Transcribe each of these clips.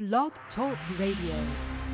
Blog Talk Radio.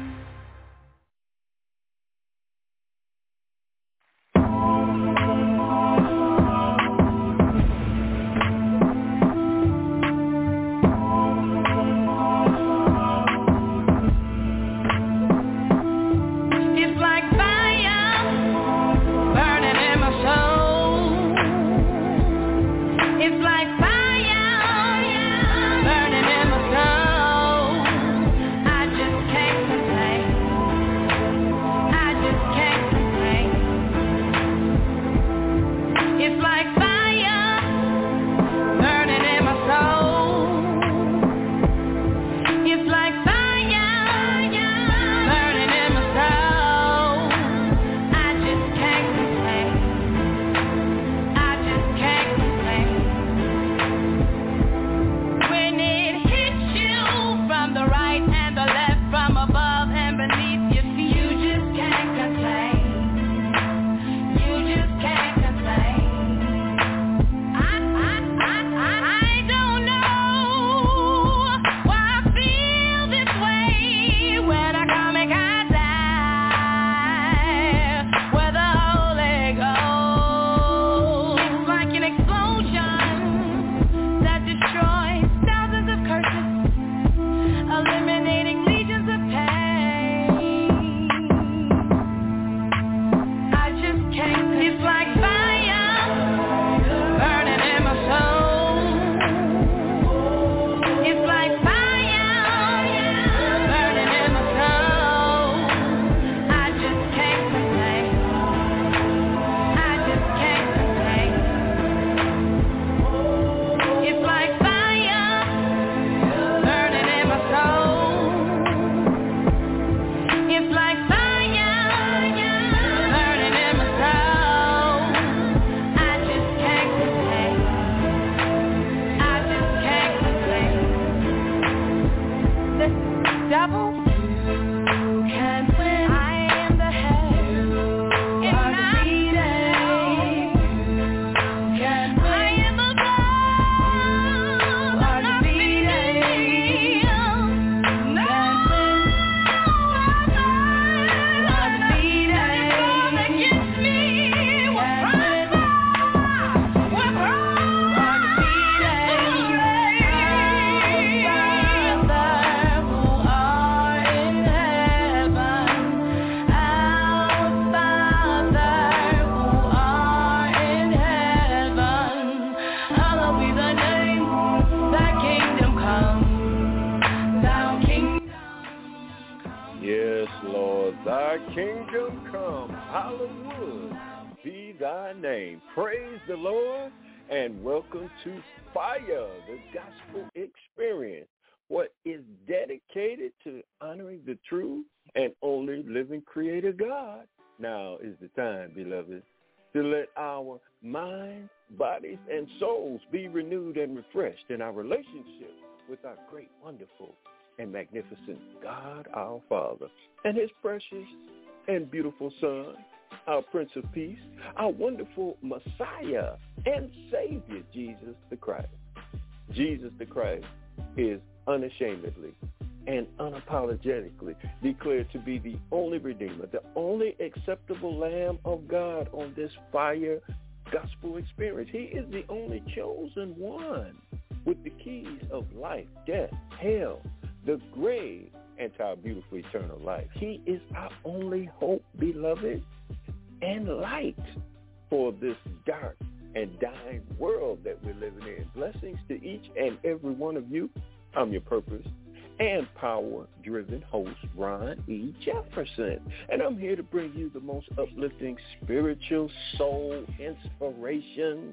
Welcome to Fire, the Gospel Experience, what is dedicated to honoring the true and only living Creator God. Now is the time, beloved, to let our minds, bodies, and souls be renewed and refreshed in our relationship with our great, wonderful, and magnificent God, our Father, and His precious and beautiful Son, our Prince of Peace, our wonderful Messiah and Savior, Jesus the Christ. Jesus the Christ is unashamedly and unapologetically declared to be the only Redeemer, the only acceptable Lamb of God on this Fire Gospel Experience. He is the only chosen one with the keys of life, death, hell, the grave, and to our beautiful eternal life. He is our only hope, beloved, and light for this dark and dying world that we're living in. Blessings to each and every one of you. I'm your purpose and power-driven host, Ron E. Jefferson, and I'm here to bring you the most uplifting spiritual soul inspiration,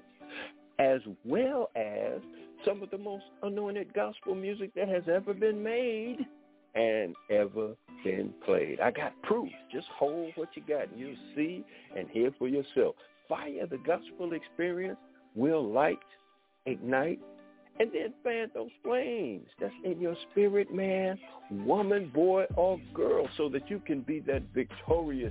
as well as some of the most anointed gospel music that has ever been made and ever been played. I got proof. Just hold what you got and you'll see and hear for yourself. Fire, the Gospel Experience, will light, ignite, and then fan those flames that's in your spirit, man, woman, boy, or girl, so that you can be that victorious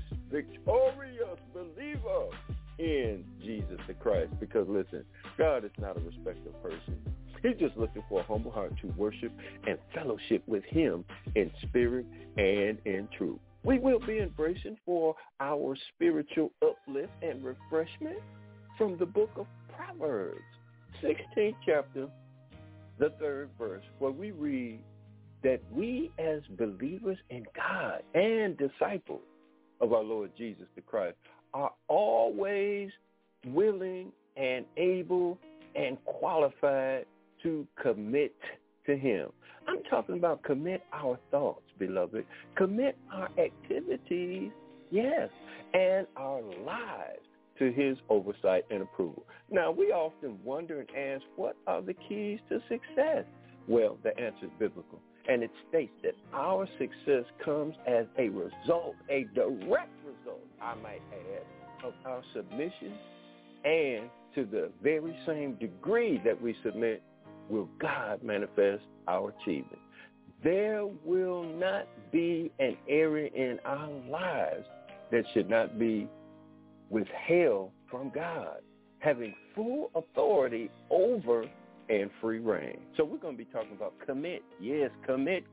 believer in Jesus the Christ. Because listen, God is not a respecter of person. He's just looking for a humble heart to worship and fellowship with him in spirit and in truth. We will be embracing for our spiritual uplift and refreshment from the book of Proverbs, 16th chapter, the 3rd verse, where we read that we as believers in God and disciples of our Lord Jesus the Christ are always willing and able and qualified to commit to him. I'm talking about commit our thoughts, beloved. Commit our activities, yes, and our lives to his oversight and approval. Now, we often wonder and ask, what are the keys to success? Well, the answer is biblical. And it states that our success comes as a result, a direct result, I might add, of our submission, and to the very same degree that we submit will God manifest our achievement. There will not be an area in our lives that should not be withheld from God, having full authority over and free reign. So we're going to be talking about commit. Yes, commit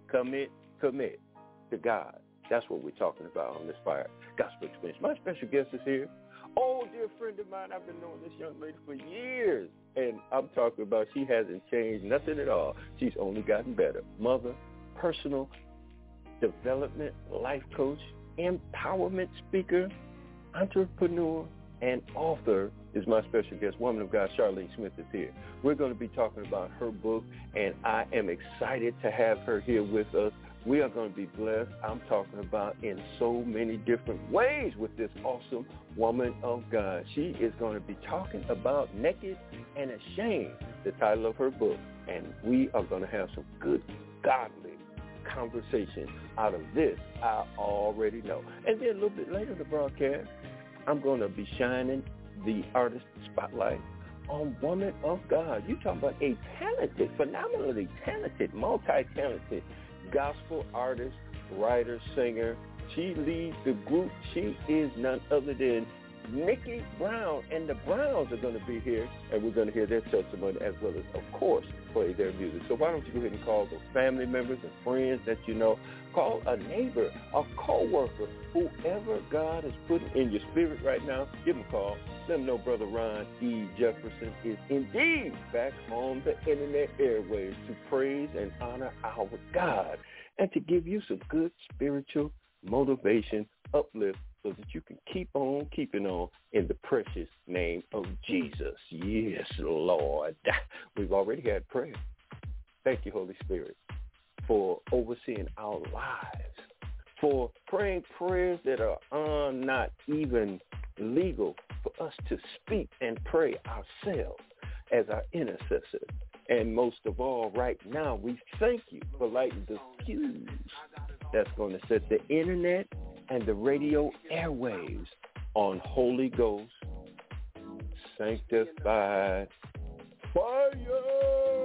to God. That's what we're talking about on this Fire Gospel Experience. My special guest is here. Oh, dear friend of mine, I've been knowing this young lady for years. And I'm talking about she hasn't changed nothing at all. She's only gotten better. Mother, personal development, life coach, empowerment speaker, entrepreneur, and author is my special guest. Woman of God, Charlene Smith is here. We're going to be talking about her book, and I am excited to have her here with us. We are going to be blessed. I'm talking about in so many different ways with this awesome woman of God. She is going to be talking about Naked and Ashamed, the title of her book, and we are going to have some good, godly conversation out of this, I already know. And then a little bit later in the broadcast, I'm going to be shining the artist spotlight on Woman of God. You're talking about a talented, phenomenally talented, multi-talented gospel artist, writer, singer. She leads the group. She is none other than Nikki Brown, and the Browns are going to be here, and we're going to hear their testimony as well as, of course, play their music. So why don't you go ahead and call those family members and friends that you know. Call a neighbor, a co-worker, whoever God has put in your spirit right now. Give them a call. Let them know Brother Ron E. Jefferson is indeed back on the internet airwaves to praise and honor our God and to give you some good spiritual motivation, uplift, so that you can keep on keeping on in the precious name of Jesus. Yes, Lord. We've already had prayer. Thank you, Holy Spirit, for overseeing our lives, for praying prayers that are not even legal for us to speak and pray ourselves as our intercessor. And most of all, right now, we thank you for lighting the fuse that's going to set the internet and the radio airwaves on Holy Ghost sanctified fire.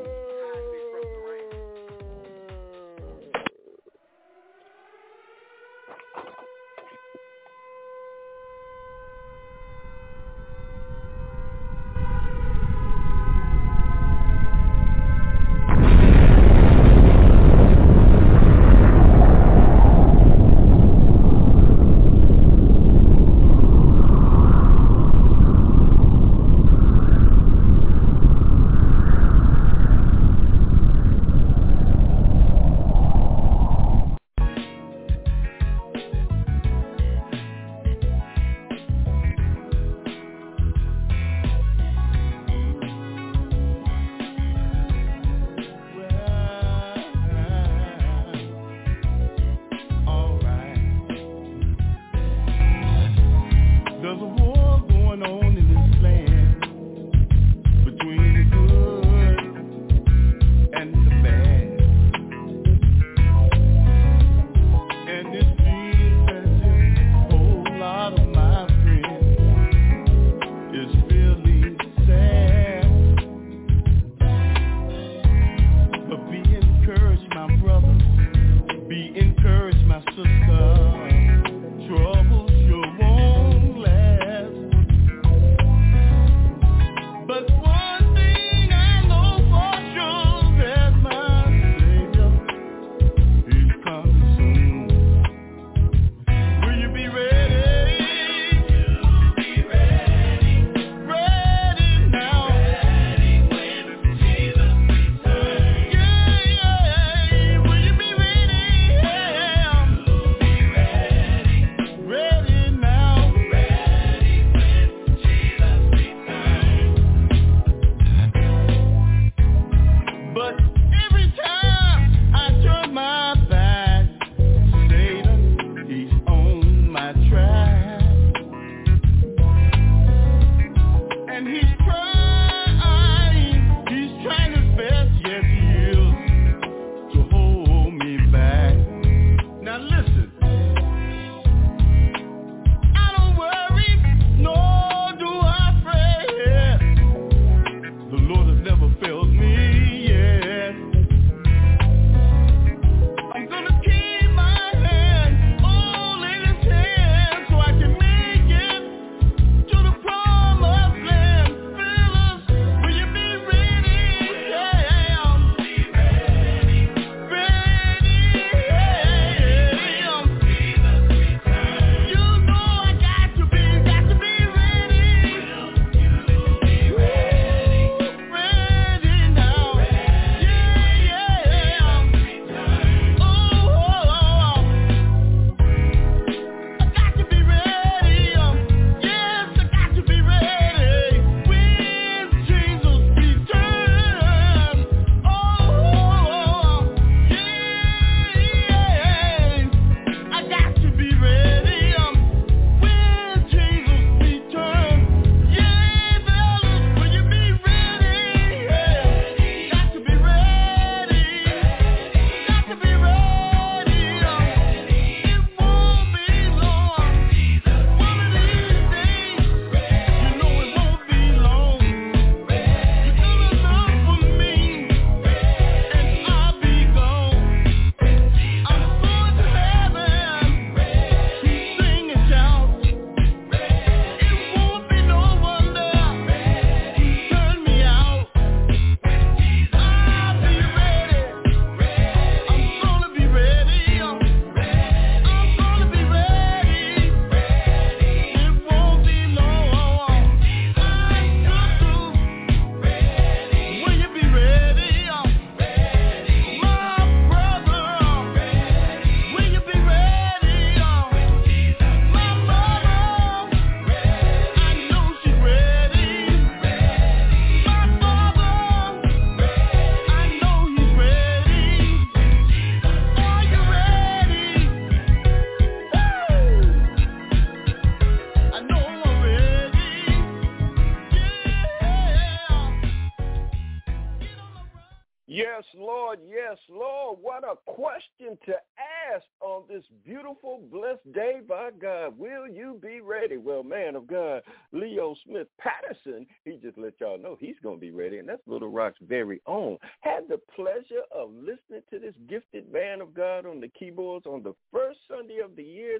Yes, Lord, what a question to ask on this beautiful, blessed day by God. Will you be ready? Well, man of God, Leo Smith Patterson, he just let y'all know he's going to be ready, and that's Little Rock's very own. Had the pleasure of listening to this gifted man of God on the keyboards on the first Sunday of the year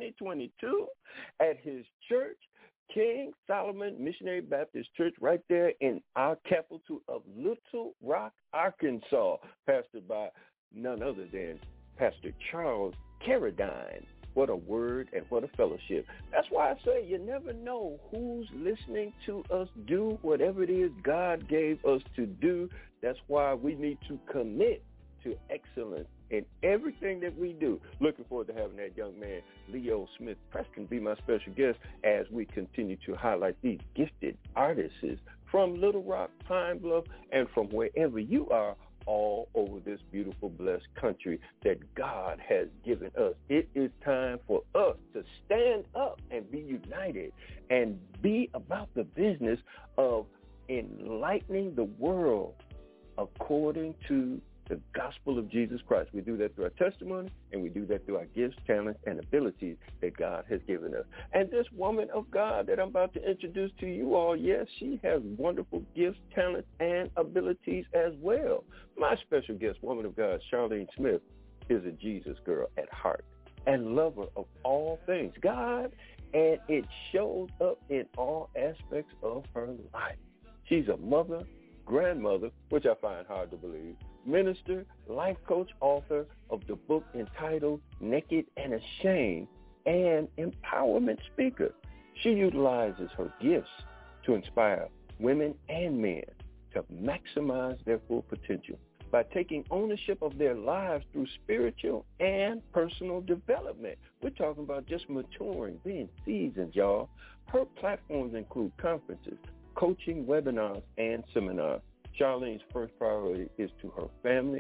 2022 at his church, King Solomon Missionary Baptist Church, right there in our capital of Little Rock, Arkansas, pastored by none other than Pastor Charles Carradine. What a word and what a fellowship. That's why I say you never know who's listening to us do whatever it is God gave us to do. That's why we need to commit to excellence in everything that we do. Looking forward to having that young man, Leo Smith Preston, be my special guest as we continue to highlight these gifted artists from Little Rock, Pine Bluff, and from wherever you are all over this beautiful, blessed country that God has given us. It is time for us to stand up and be united and be about the business of enlightening the world according to the gospel of Jesus Christ. We do that through our testimony, and we do that through our gifts, talents, and abilities that God has given us. And this woman of God that I'm about to introduce to you all, yes, she has wonderful gifts, talents, and abilities as well. My special guest, woman of God, Charlene Smith, is a Jesus girl at heart and lover of all things God, and it shows up in all aspects of her life. She's a mother, grandmother, which I find hard to believe, minister, life coach, author of the book entitled Naked and Ashamed, and empowerment speaker. She utilizes her gifts to inspire women and men to maximize their full potential by taking ownership of their lives through spiritual and personal development. We're talking about just maturing, being seasoned, y'all. Her platforms include conferences, coaching, webinars, and seminars. Charlene's first priority is to her family,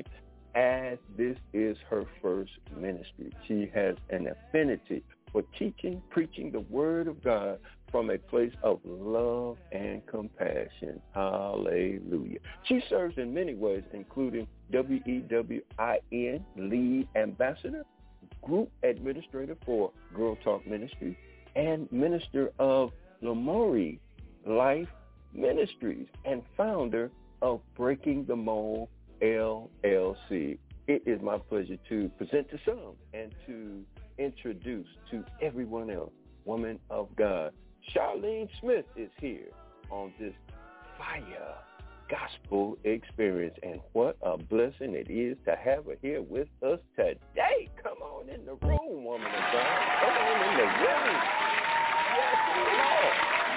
as this is her first ministry. She has an affinity for teaching, preaching the word of God from a place of love and compassion. Hallelujah. She serves in many ways, including WEWIN, lead ambassador, group administrator for Girl Talk Ministries, and minister of Lamori Life Ministries, and founder of Breaking the Mold LLC. It is my pleasure to present to some and to introduce to everyone else, woman of God. Charlene Smith is here on this fire gospel experience, and what a blessing it is to have her here with us today. Come on in the room, woman of God. Come on in the room. Yes, Lord.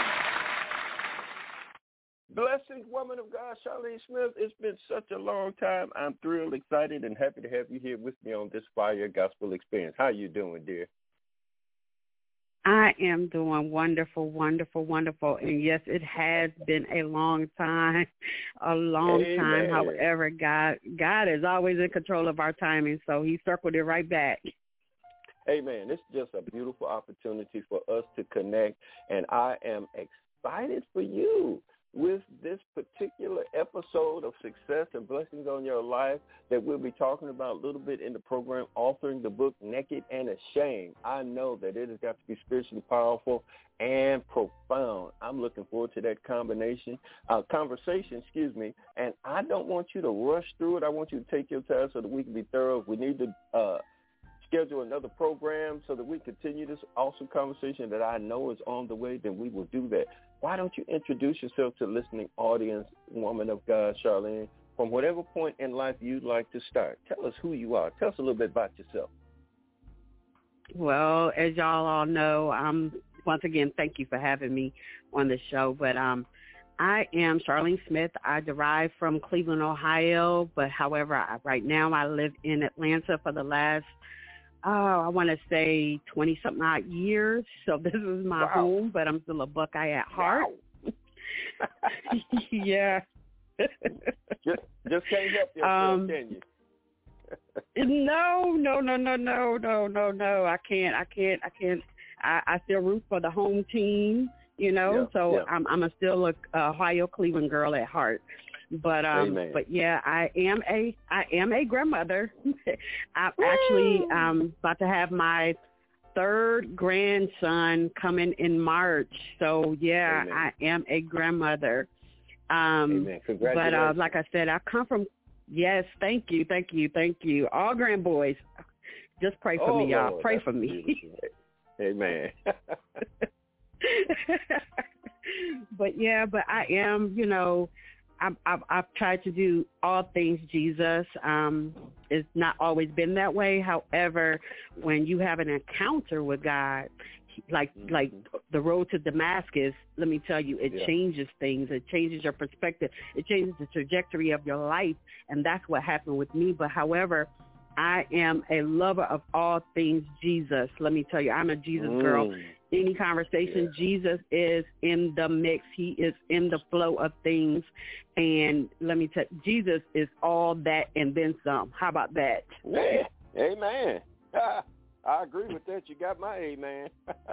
Blessings, woman of God, Charlene Smith. It's been such a long time. I'm thrilled, excited, and happy to have you here with me on this fire gospel experience. How you doing, dear? I am doing wonderful, wonderful, wonderful. And yes, it has been a long time, time. However, God is always in control of our timing, so he circled it right back. Amen. It's just a beautiful opportunity for us to connect, and I am excited for you with this particular episode of success and blessings on your life that we'll be talking about a little bit in the program, authoring the book Naked and Ashamed. I know that it has got to be spiritually powerful and profound. I'm looking forward to that conversation, and I don't want you to rush through it. I want you to take your time so that we can be thorough. If we need to schedule another program so that we continue this awesome conversation that I know is on the way, then we will do that. Why don't you introduce yourself to the listening audience, woman of God, Charlene, from whatever point in life you'd like to start. Tell us who you are. Tell us a little bit about yourself. Well, as y'all all know, once again, thank you for having me on the show, but I am Charlene Smith. I derive from Cleveland, Ohio, but however, right now I live in Atlanta for the last I want to say 20-something odd years. So this is my home, but I'm still a Buckeye at heart. Wow. Yeah. just can't help yourself, can you? No. I can't. I still root for the home team, you know. I'm still a Ohio Cleveland girl at heart. But Amen. but yeah, I am a grandmother. I'm actually about to have my third grandson coming in March. So yeah, Amen. I am a grandmother. Amen. Congratulations. But like I said, I come from, yes, thank you. All grand boys. Just pray for me, y'all. Lord, pray for me. Amen. But I am, I've tried to do all things Jesus. It's not always been that way. However, when you have an encounter with God, like the road to Damascus, let me tell you, it changes things. It changes your perspective. It changes the trajectory of your life, and that's what happened with me. But however, I am a lover of all things Jesus. Let me tell you, I'm a Jesus girl. Any conversation, Jesus is in the mix. He is in the flow of things. And let me tell you, Jesus is all that and then some. How about that? Yeah. Amen. I agree with that. You got my amen.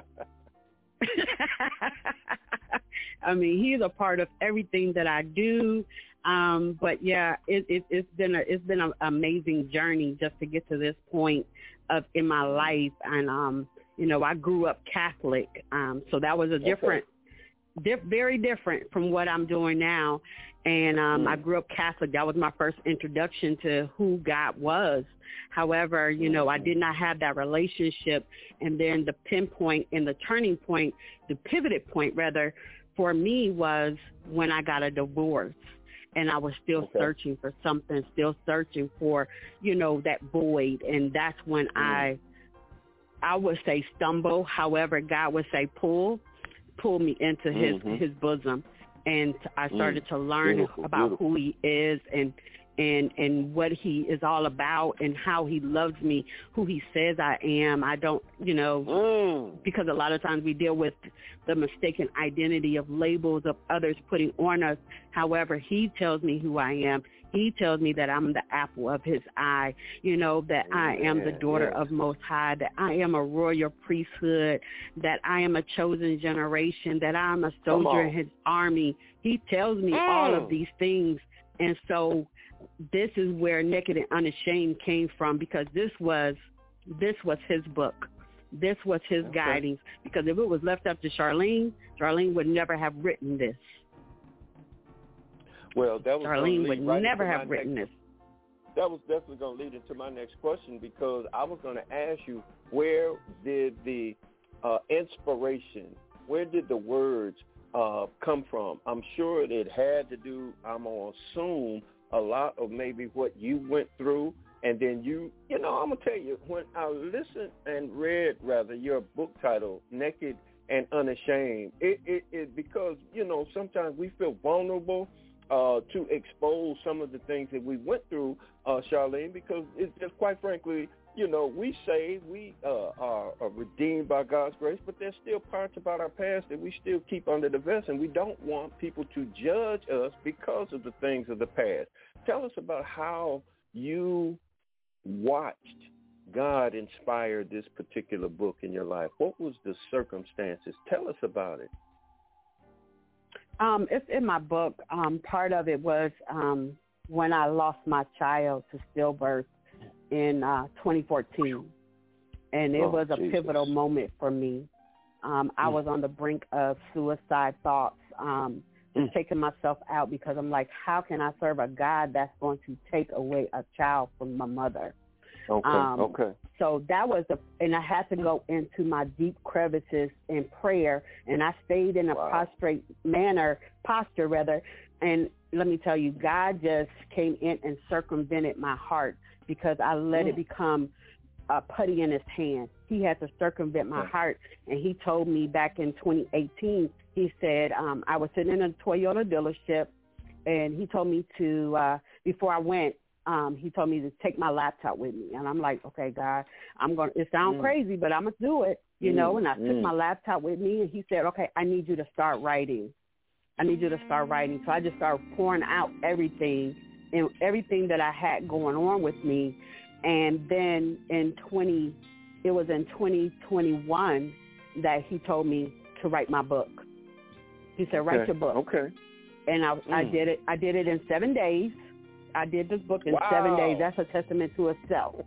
I mean, he's a part of everything that I do. But yeah, it's been an amazing journey just to get to this point in my life. And I grew up Catholic, so that was a very different from what I'm doing now. And I grew up Catholic. That was my first introduction to who God was. However, I did not have that relationship. And then the pinpoint and the turning point, the pivoted point rather, for me was when I got a divorce. And I was still searching for something, still searching for, that void. And that's when I would say stumble. However, God would say pull me into his bosom. And I started to learn about who he is and what he is all about and how he loves me, who he says I am. I don't, because a lot of times we deal with the mistaken identity of labels of others putting on us. However, he tells me who I am. He tells me that I'm the apple of his eye, that I am the daughter of Most High, that I am a royal priesthood, that I am a chosen generation, that I'm a soldier in his army. He tells me all of these things. And so this is where Naked and Unashamed came from, because this was his book. This was his guidance, because if it was left up to Charlene would never have written this. Well, Charlene would never have written this. That was definitely going to lead into my next question, because I was going to ask you, where did the inspiration, where did the words come from? I'm sure it had to do, I'm going to assume, a lot of maybe what you went through. And then I'm going to tell you, when I listened and read, your book title, Naked and Unashamed, it because, sometimes we feel vulnerable to expose some of the things that we went through, Charlene, because it's just, quite frankly, we say we are redeemed by God's grace, but there's still parts about our past that we still keep under the vest, and we don't want people to judge us because of the things of the past. Tell us about how you watched God inspire this particular book in your life. What was the circumstances? Tell us about it. It's in my book. Part of it was when I lost my child to stillbirth in 2014. And it was a pivotal moment for me. I was on the brink of suicide thoughts, just taking myself out, because I'm like, how can I serve a God that's going to take away a child from my mother? So that was and I had to go into my deep crevices in prayer, and I stayed in a posture, and let me tell you, God just came in and circumvented my heart, because I let it become a putty in his hand. He had to circumvent my heart, and he told me back in 2018, he said, I was sitting in a Toyota dealership, and he told me to, before I went, he told me to take my laptop with me. And I'm like, okay, God, it sounds crazy, but I'm going to do it, and I took my laptop with me, and he said, okay, I need you to start writing. So I just started pouring out everything that I had going on with me. And then it was in 2021 that he told me to write my book. He said, write your book. and I did it. I did it in 7 days. I did this book in 7 days. That's a testament to itself.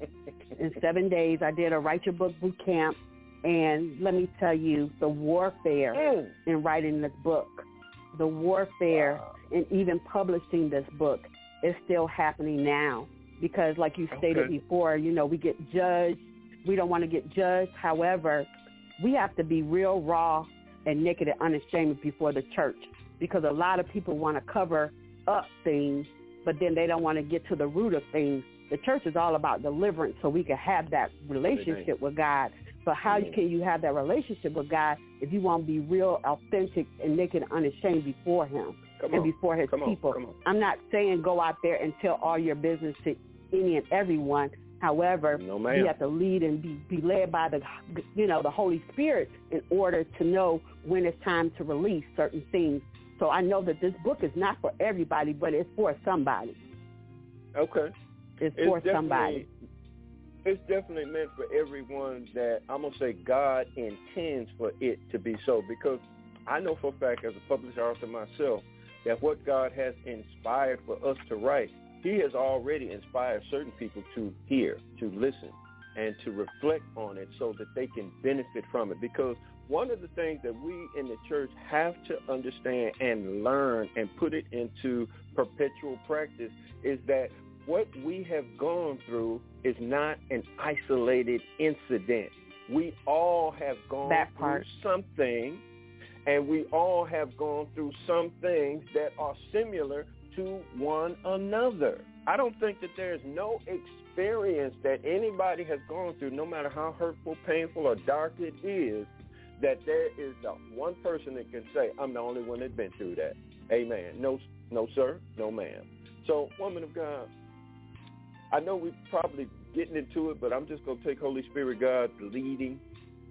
In 7 days, I did a Write Your Book boot camp, and let me tell you, the warfare in writing this book, the warfare in even publishing this book is still happening now. Because like you stated before, you know, we get judged. We don't want to get judged. However, we have to be real, raw, and naked and unashamed before the church, because a lot of people want to cover up things, but then they don't want to get to the root of things. The church is all about deliverance so we can have that relationship with God. But how can you have that relationship with God if you want to be real, authentic, and naked and unashamed before him and before his people? I'm not saying go out there and tell all your business to any and everyone. However, you have to lead and be led by the Holy Spirit in order to know when it's time to release certain things. So I know that this book is not for everybody, but it's for somebody. Okay. It's for somebody. It's definitely meant for everyone that I'm going to say God intends for it to be so, because I know for a fact as a published author myself that what God has inspired for us to write, he has already inspired certain people to hear, to listen, and to reflect on it so that they can benefit from it. Because one of the things that we in the church have to understand and learn and put it into perpetual practice is that what we have gone through is not an isolated incident. We all have gone through something, and we all have gone through some things that are similar to one another. I don't think that there's no experience that anybody has gone through, no matter how hurtful, painful, or dark it is, that there is one person that can say, I'm the only one that's been through that. Amen. No, sir. No, ma'am. So, woman of God, I know we're probably getting into it, but I'm just going to take Holy Spirit God leading.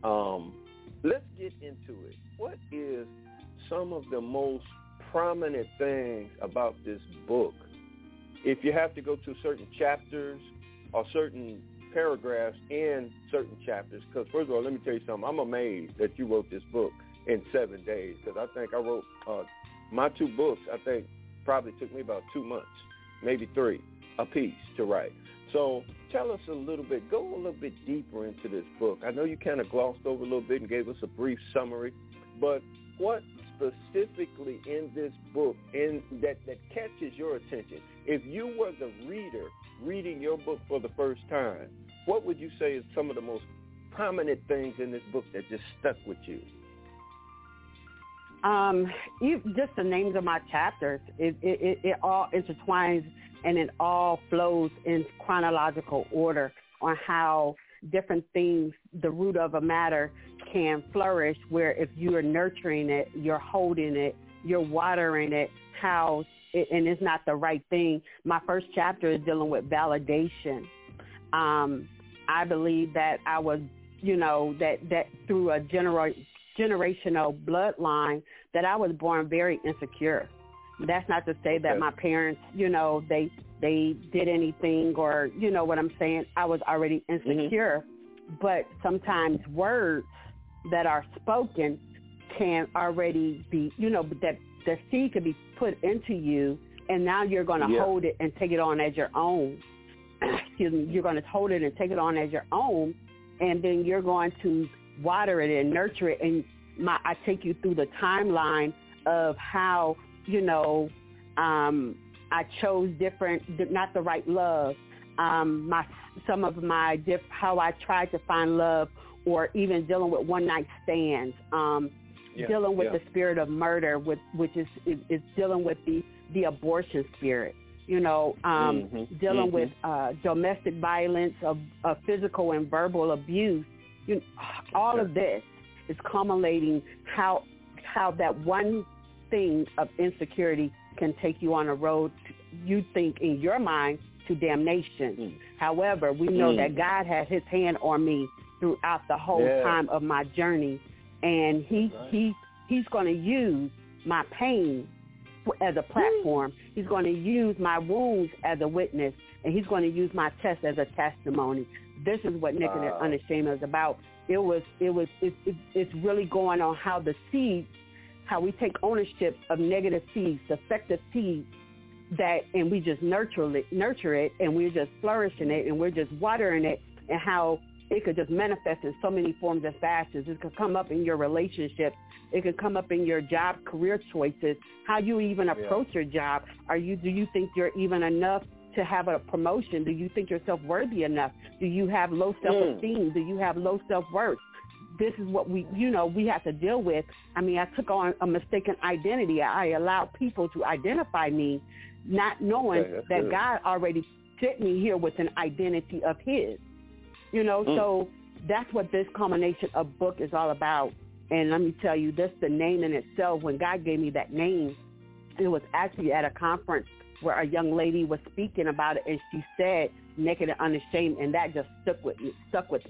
Let's get into it. What is some of the most prominent things about this book? If you have to go to certain chapters or certain paragraphs in certain chapters, because first of all, let me tell you something. I'm amazed that you wrote this book in 7 days, because I think I wrote my 2 books, I think probably took me about 2 months, maybe 3 a piece to write. So tell us a little bit, go a little bit deeper into this book. I know you kind of glossed over a little bit and gave us a brief summary, but what specifically in this book that catches your attention? If you were the reader reading your book for the first time, what would you say is some of the most prominent things in this book that just stuck with you? Just the names of my chapters. It all intertwines, and it all flows in chronological order on how different things, the root of a matter, can flourish, where if you are nurturing it, you're holding it, you're watering it, and it's not the right thing. My first chapter is dealing with validation. I believe that I was, that through a generational bloodline, that I was born very insecure. That's not to say that my parents, they did anything, or, you know what I'm saying? I was already insecure. But sometimes words that are spoken can already be, that the seed could be put into you, and now you're going to hold it and take it on as your own. Excuse me. You're going to hold it and take it on as your own, and then you're going to water it and nurture it. And I take you through the timeline of how, I chose not the right love. How I tried to find love, or even dealing with one night stands, dealing with the spirit of murder, which is dealing with the abortion spirit, dealing with domestic violence, of physical and verbal abuse. All of this is culminating how that one thing of insecurity can take you on a road, you think in your mind, to damnation. However, we know that God had his hand on me throughout the whole time of my journey, and he's going to use my pain as a platform. He's going to use my wounds as a witness, and he's going to use my test as a testimony. This is what Naked and Unashamed is about. It's really going on how the seed, how we take ownership of negative seeds, defective seeds, and we just nurture it, and we're just flourishing it, and we're just watering it, and how it could just manifest in so many forms and fashions. It could come up in your relationships. It could come up in your job, career choices, how you even approach your job. Do you think you're even enough to have a promotion? Do you think you're self-worthy enough? Do you have low self-esteem? Do you have low self-worth? This is what we have to deal with. I mean, I took on a mistaken identity. I allowed people to identify me, not knowing that good. God already fit me here with an identity of his. So that's what this culmination of book is all about. And let me tell you, that's the name in itself. When God gave me that name, it was actually at a conference where a young lady was speaking about it, and she said, naked and unashamed, and that just stuck with me.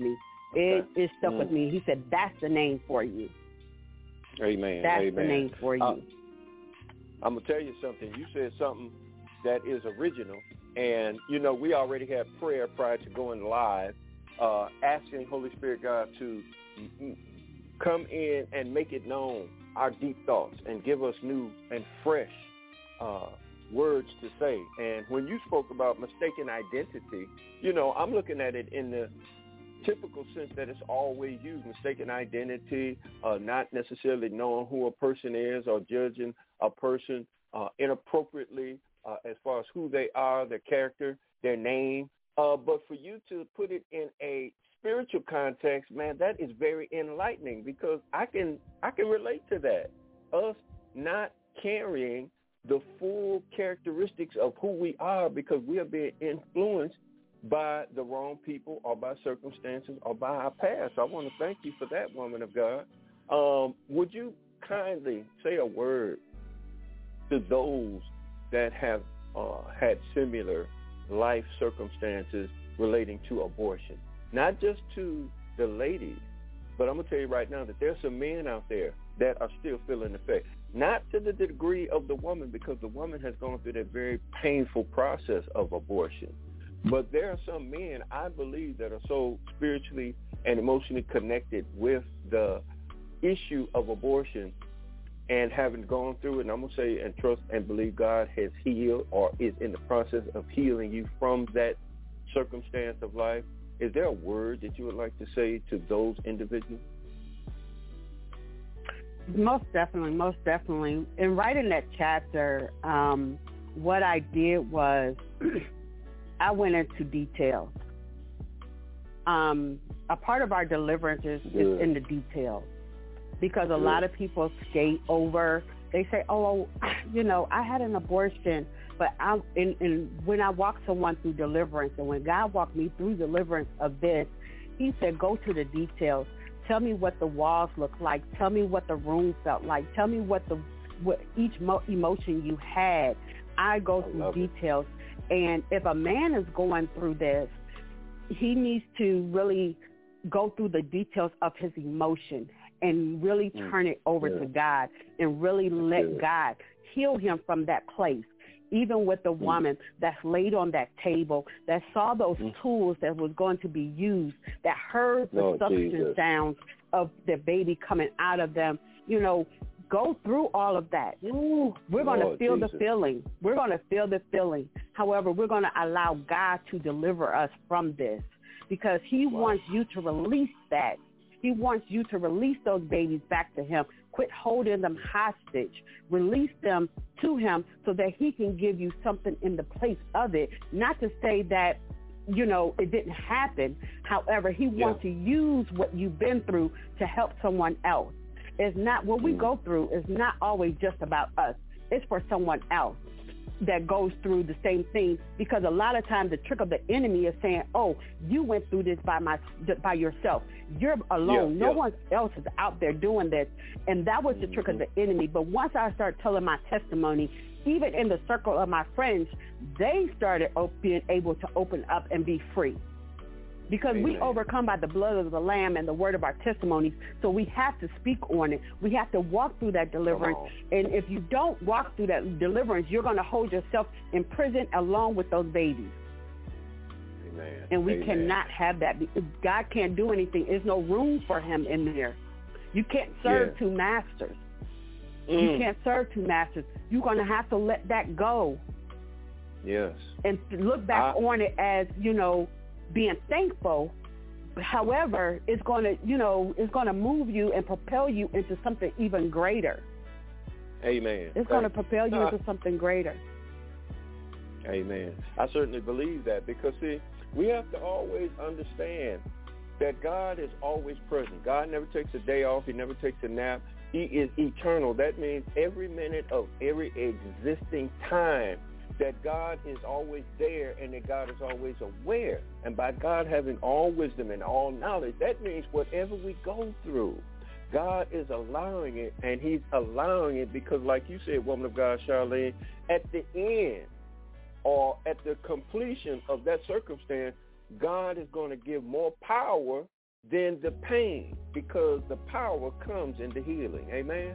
It stuck with me. He said, that's the name for you. Amen. That's Amen. the name for you. I'm going to tell you something. You said something that is original, and, we already had prayer prior to going live, asking Holy Spirit God to come in and make it known, our deep thoughts, and give us new and fresh words to say. And when you spoke about mistaken identity, I'm looking at it in the typical sense that it's always used, mistaken identity, not necessarily knowing who a person is or judging a person inappropriately as far as who they are, their character, their name. But for you to put it in a spiritual context, man, that is very enlightening, because I can relate to that. Us not carrying the full characteristics of who we are because we are being influenced by the wrong people or by circumstances or by our past. I want to thank you for that, woman of God. Would you kindly say a word to those that have had similar life circumstances relating to abortion? Not just to the ladies, but I'm going to tell you right now that there's some men out there that are still feeling the effect. Not to the degree of the woman, because the woman has gone through that very painful process of abortion. But there are some men, I believe, that are so spiritually and emotionally connected with the issue of abortion and having gone through it, and I'm going to say and trust and believe God has healed or is in the process of healing you from that circumstance of life. Is there a word that you would like to say to those individuals? Most definitely. In writing that chapter, what I did was I went into details. A part of our deliverance is in the details, because a lot of people skate over. They say, I had an abortion, but when I walk someone through deliverance, and when God walked me through deliverance of this, he said, go to the details. Tell me what the walls look like. Tell me what the room felt like. Tell me what each emotion you had. I go through details. And if a man is going through this, he needs to really go through the details of his emotion and really turn it over to God and really let God heal him from that place. Even with the woman that's laid on that table, that saw those tools that was going to be used, that heard the suction sounds of the baby coming out of them, go through all of that. We're going to feel the feeling. We're going to feel the feeling. However, we're going to allow God to deliver us from this, because he wants you to release that. He wants you to release those babies back to him. Quit holding them hostage. Release them to him so that he can give you something in the place of it. Not to say that, it didn't happen. However, he wants to use what you've been through to help someone else. It's not what we go through is not always just about us. It's for someone else that goes through the same thing, because a lot of times the trick of the enemy is saying, you went through this by yourself. You're alone. No one else is out there doing this. And that was the trick of the enemy. But once I started telling my testimony, even in the circle of my friends, they started being able to open up and be free. Because we overcome by the blood of the Lamb and the word of our testimonies, so we have to speak on it. We have to walk through that deliverance. And if you don't walk through that deliverance, you're going to hold yourself in prison along with those babies. Amen. And we cannot have that. God can't do anything. There's no room for him in there. You can't serve two masters. You can't serve two masters. You're going to have to let that go. Yes. And look back on it as, being thankful. However, it's going to move you and propel you into something even greater. Amen. It's going to propel you into something greater. Amen. I certainly believe that because, see, we have to always understand that God is always present. God never takes a day off. He never takes a nap. He is eternal. That means every minute of every existing time that God is always there and that God is always aware. And by God having all wisdom and all knowledge, that means whatever we go through, God is allowing it, and he's allowing it because, like you said, woman of God, Charlene, at the end or at the completion of that circumstance, God is going to give more power than the pain because the power comes in the healing. Amen?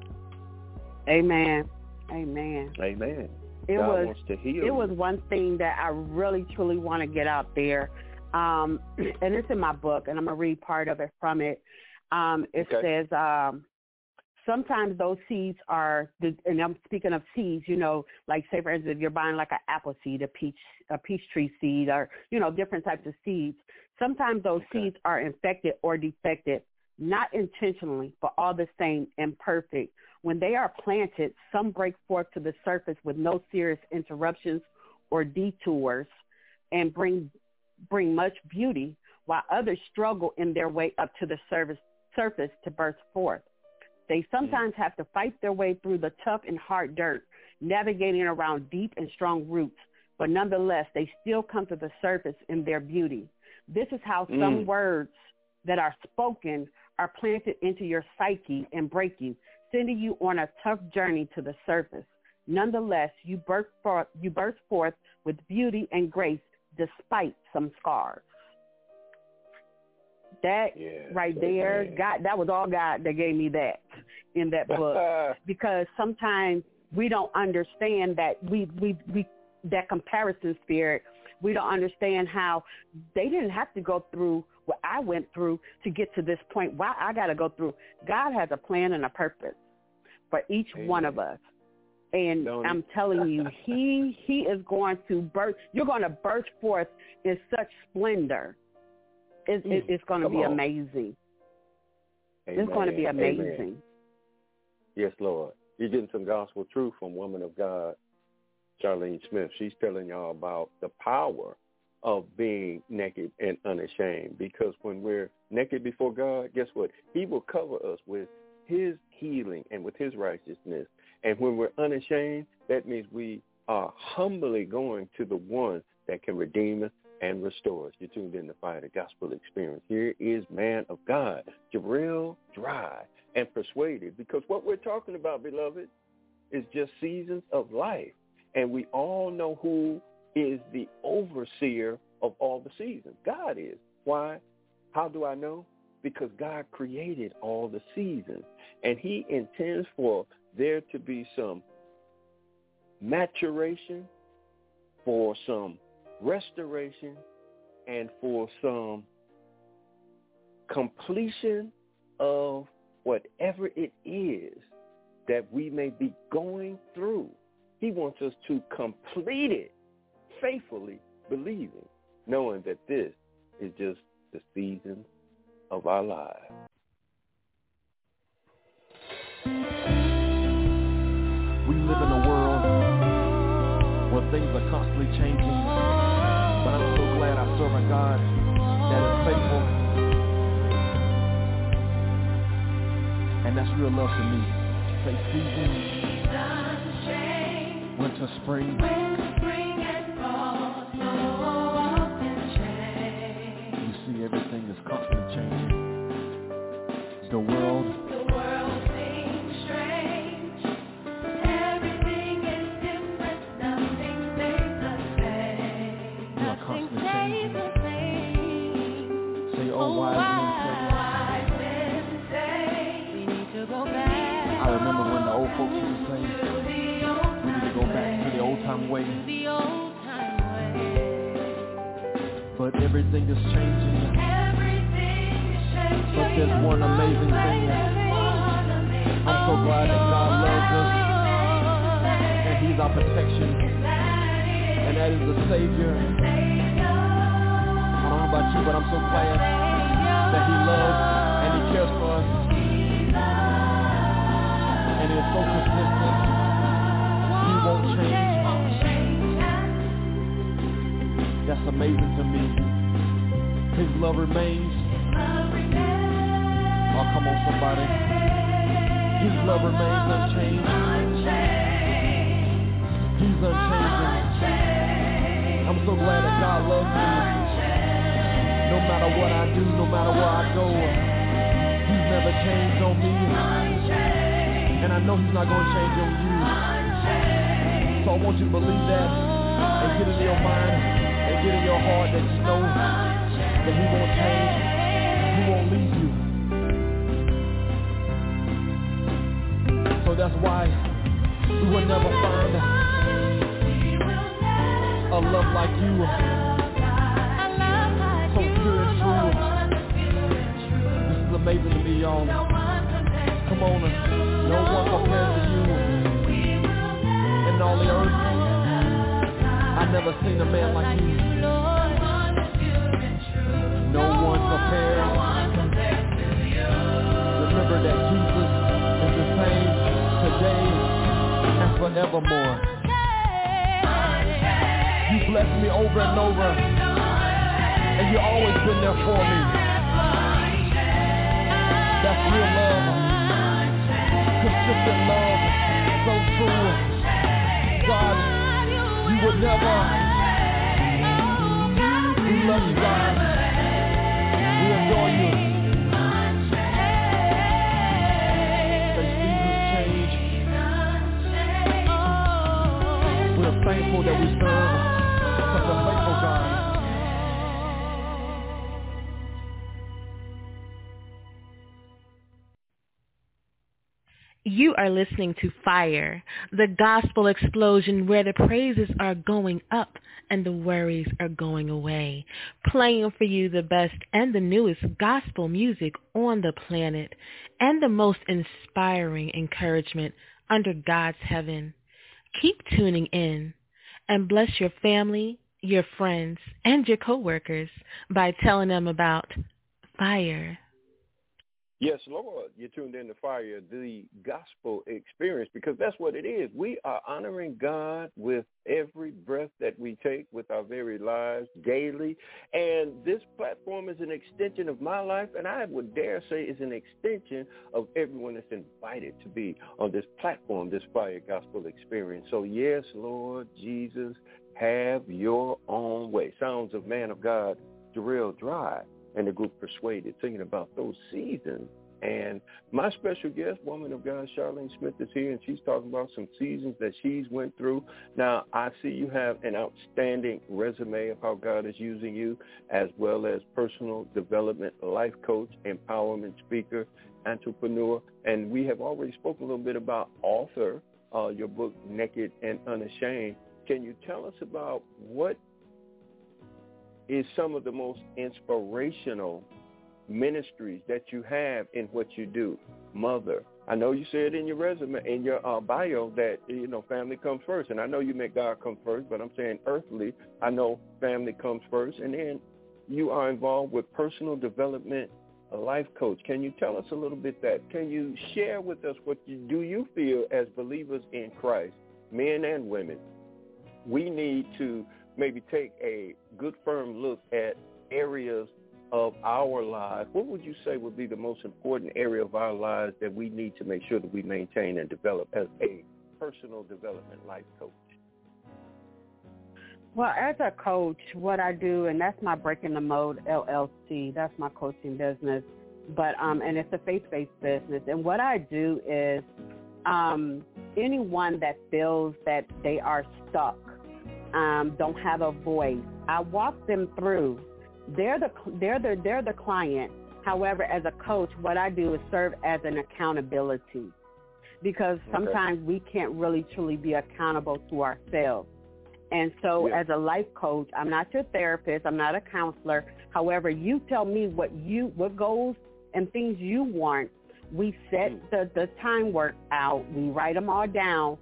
Amen. Amen. Amen. God wants to heal. It was one thing that I really, truly want to get out there, and it's in my book, and I'm going to read part of it from it. It says, sometimes those seeds are, and I'm speaking of seeds, like say, for instance, if you're buying like an apple seed, a peach tree seed, or, different types of seeds, sometimes those seeds are infected or defected, not intentionally, but all the same imperfect. When they are planted, some break forth to the surface with no serious interruptions or detours and bring much beauty, while others struggle in their way up to the surface to burst forth. They sometimes have to fight their way through the tough and hard dirt, navigating around deep and strong roots, but nonetheless, they still come to the surface in their beauty. This is how some words that are spoken are planted into your psyche and break you, sending you on a tough journey to the surface. Nonetheless, you burst forth with beauty and grace despite some scars. That right there, God, that was all God that gave me that in that book. Because sometimes we don't understand that we that comparison spirit. We don't understand how they didn't have to go through what I went through to get to this point. Why I got to go through. God has a plan and a purpose for each one of us. And I'm telling you, he is going to burst. You're going to burst forth in such splendor. It's going to be amazing. Amen. It's going to be amazing. Amen. Yes, Lord. You're getting some gospel truth from woman of God, Charlene Smith. She's telling y'all about the power of being naked and unashamed. Because when we're naked before God, guess what? He will cover us with his healing and with his righteousness. And when we're unashamed, that means we are humbly going to the one that can redeem us and restore us. You're tuned in to Fire the Gospel Experience. Here is man of God, Jarrell Dry and Persuaded. Because what we're talking about, beloved, is just seasons of life. And we all know who is the overseer of all the seasons. God is. Why? How do I know? Because God created all the seasons. And he intends for there to be some maturation, for some restoration, and for some completion of whatever it is that we may be going through. He wants us to complete it faithfully, believing, knowing that this is just the season of our lives. We live in a world where things are constantly changing, but I'm so glad I serve a God that is faithful, and that's real love to me. Say seasons, winter, spring, and fall, so often change. You see, everything is constantly changing. The world seems strange. Everything is different. Nothing stays the same. We are constantly changing. Say, oh, wise men say, we need to go back. I remember when the old folks used to say, we need to go back to the old time way. But everything is changing. But there's one amazing thing. I'm so glad that God He's our protection. And that is the Savior. I don't know about you, but I'm so glad that He loves and He cares for us. And He is so consistent. He won't change. That's amazing to me. His love remains. Oh, come on, somebody. His love remains unchanged. He's unchanging. I'm so glad that God loves me. No matter what I do, no matter where I go, He's never changed on me. And I know He's not going to change on you. So I want you to believe that and get in your mind and get in your heart that you know that He won't change. He won't leave you. So that's why we will never find a love like you. So pure and true. This is amazing to me, y'all. Come on, no one compares to you. In all the earth, I've never seen a man like you. No one compares. Remember that Jesus is the same today and forevermore. You blessed me over and over, and you've always been there for me. That's real love, consistent love, so true. God, you would never. We love you, God. We adore you. We're thankful that we serve such a faithful God. You are listening to Fire, the gospel explosion where the praises are going up and the worries are going away. Playing for you the best and the newest gospel music on the planet and the most inspiring encouragement under God's heaven. Keep tuning in and bless your family, your friends, and your coworkers by telling them about Fire. Yes, Lord, you're tuned in to Fire, the gospel experience, because that's what it is. We are honoring God with every breath that we take, with our very lives daily. And this platform is an extension of my life, and I would dare say is an extension of everyone that's invited to be on this platform, this Fire gospel experience. So yes, Lord Jesus, have your own way. Sounds of Man of God, Darrell Dry, and the group Persuaded, singing about those seasons. And my special guest, woman of God, Charlene Smith, is here, and she's talking about some seasons that she's went through. Now, I see you have an outstanding resume of how God is using you, as well as personal development, life coach, empowerment speaker, entrepreneur. And we have already spoken a little bit about author, your book, Naked and Unashamed. Can you tell us about what is some of the most inspirational ministries that you have in what you do? Mother, I know you said in your resume, in your bio, that, you know, family comes first. And I know you make God come first, but I'm saying earthly, I know family comes first. And then you are involved with personal development, a life coach. Can you tell us a little bit that? Can you share with us what you feel as believers in Christ, men and women, we need to maybe take a good firm look at areas of our lives? What would you say would be the most important area of our lives that we need to make sure that we maintain and develop as a personal development life coach? Well, as a coach, what I do, and that's my Breaking the Mold LLC, that's my coaching business, but and it's a faith-based business. And what I do is anyone that feels that they are stuck, don't have a voice, I walk them through. They're the client. However, as a coach, what I do is serve as an accountability, because sometimes we can't really truly be accountable to ourselves. And so as a life coach, I'm not your therapist, I'm not a counselor. However, you tell me what goals and things you want. We set the time work out, we write them all down,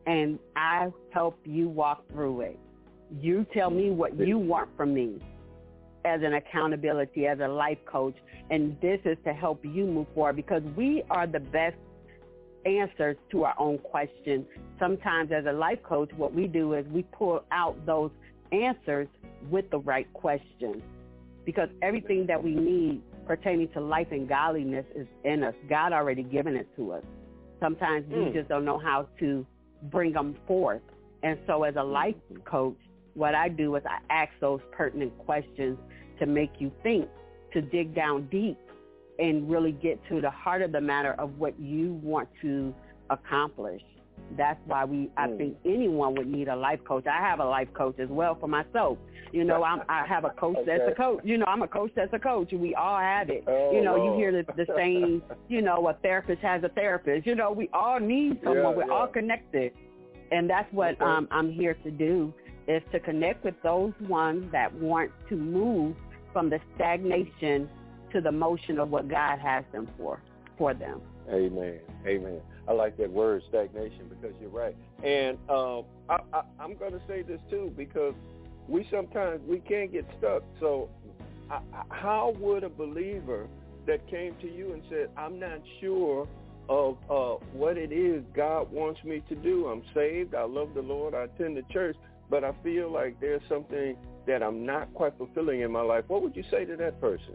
and I help you walk through it. You tell me what you want from me as an accountability, as a life coach, and this is to help you move forward, because we are the best answers to our own questions. Sometimes as a life coach, what we do is we pull out those answers with the right questions, because everything that we need pertaining to life and godliness is in us. God already given it to us. Sometimes we just don't know how to bring them forth. And so as a life coach, what I do is I ask those pertinent questions to make you think, to dig down deep and really get to the heart of the matter of what you want to accomplish. That's why I think anyone would need a life coach. I have a life coach as well for myself. You know, I have a coach that's a coach. You know, I'm a coach that's a coach. We all have it. You know, you hear the saying, you know, a therapist has a therapist. You know, we all need someone. We're all connected. And that's what I'm here to do, is to connect with those ones that want to move from the stagnation to the motion of what God has them for them. Amen. Amen. I like that word, stagnation, because you're right. And I'm going to say this too, because we can get stuck. So how would a believer that came to you and said, I'm not sure of what it is God wants me to do. I'm saved. I love the Lord. I attend the church, but I feel like there's something that I'm not quite fulfilling in my life. What would you say to that person?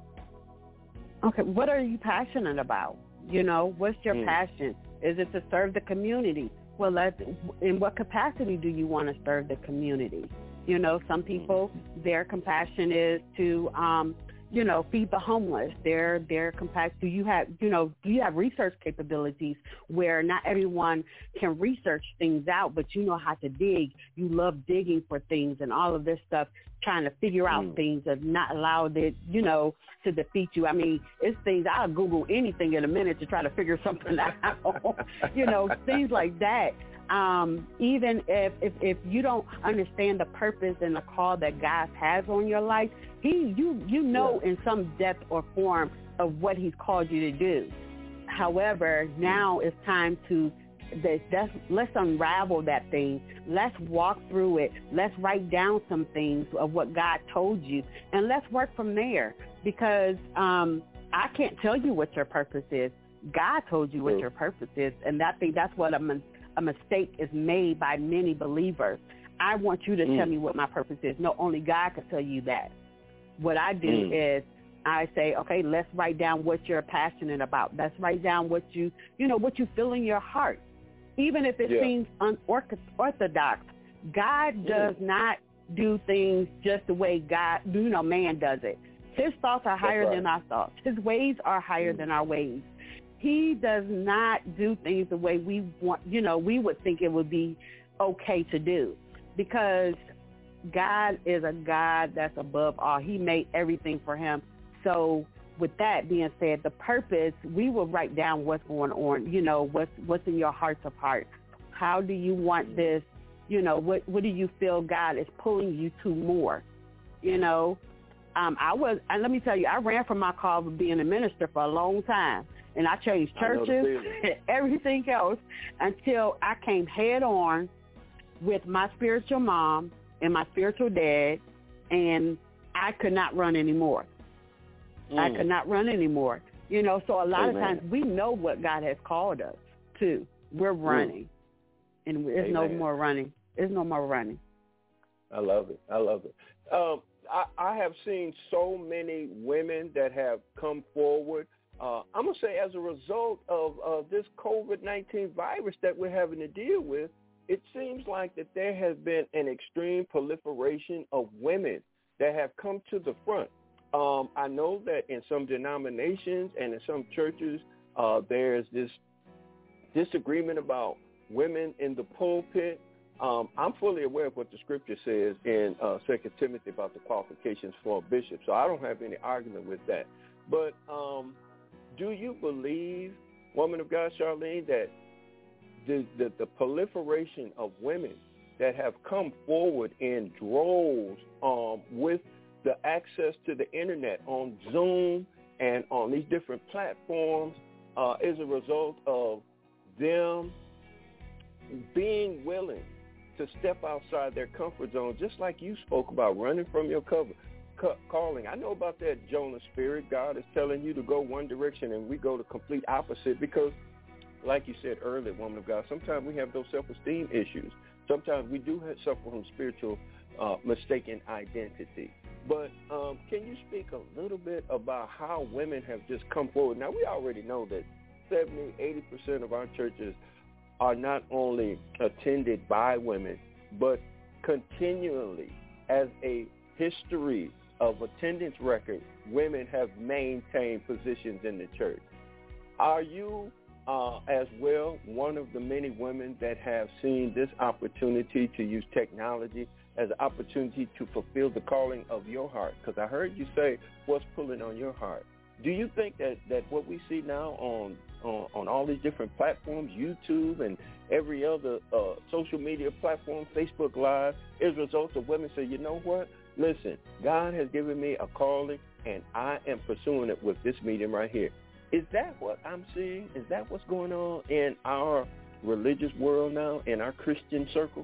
Okay, what are you passionate about? You know, what's your passion? Is it to serve the community? Well, in what capacity do you want to serve the community? You know, some people, their compassion is to, you know, feed the homeless. Their compassion. Do you have research capabilities where not everyone can research things out, but you know how to dig. You love digging for things and all of this stuff, trying to figure out things and not allow it, you know, to defeat you. I mean, it's things, I'll Google anything in a minute to try to figure something out, you know, things like that. Even if you don't understand the purpose and the call that God has on your life, you know in some depth or form of what he's called you to do. However, now it's time to let's unravel that thing. Let's walk through it. Let's write down some things of what God told you, and let's work from there. Because I can't tell you what your purpose is. God told you what your purpose is, and I think that's what a mistake is made by many believers. I want you to tell me what my purpose is. No, only God can tell you that. What I do is I say, okay, let's write down what you're passionate about. Let's write down what you feel in your heart. Even if it seems unorthodox, God does not do things just the way man does it. His thoughts are higher than our thoughts. His ways are higher than our ways. He does not do things the way we want, we would think it would be okay to do, because God is a God that's above all. He made everything for him. So with that being said, the purpose, we will write down what's going on, what's in your hearts of hearts. How do you want this? What do you feel God is pulling you to more? And let me tell you, I ran from my call of being a minister for a long time. And I changed churches and everything else until I came head on with my spiritual mom and my spiritual dad, and I could not run anymore. I could not run anymore. So a lot of times we know what God has called us to. We're running. And there's no more running. There's no more running. I love it. I love it. I have seen so many women that have come forward. I'm going to say as a result of this COVID-19 virus that we're having to deal with, it seems like that there has been an extreme proliferation of women that have come to the front. I know that in some denominations and in some churches, there's this disagreement about women in the pulpit. I'm fully aware of what the scripture says in 2 Timothy about the qualifications for a bishop, so I don't have any argument with that. But do you believe, woman of God, Charlene, that the proliferation of women that have come forward in droves with the access to the internet on Zoom and on these different platforms is a result of them being willing to step outside their comfort zone, just like you spoke about, running from your calling. I know about that Jonah spirit. God is telling you to go one direction and we go the complete opposite because, like you said earlier, woman of God, sometimes we have those self-esteem issues. Sometimes we do suffer from spiritual mistaken identity. But can you speak a little bit about how women have just come forward? Now, we already know that 70-80% of our churches are not only attended by women, but continually, as a history of attendance record, women have maintained positions in the church. Are you as well one of the many women that have seen this opportunity to use technology as an opportunity to fulfill the calling of your heart? Because I heard you say what's pulling on your heart. Do you think that what we see now on all these different platforms, YouTube and every other social media platform, Facebook Live, is a result of women say, you know what? Listen, God has given me a calling, and I am pursuing it with this medium right here. Is that what I'm seeing? Is that what's going on in our religious world now, in our Christian circles?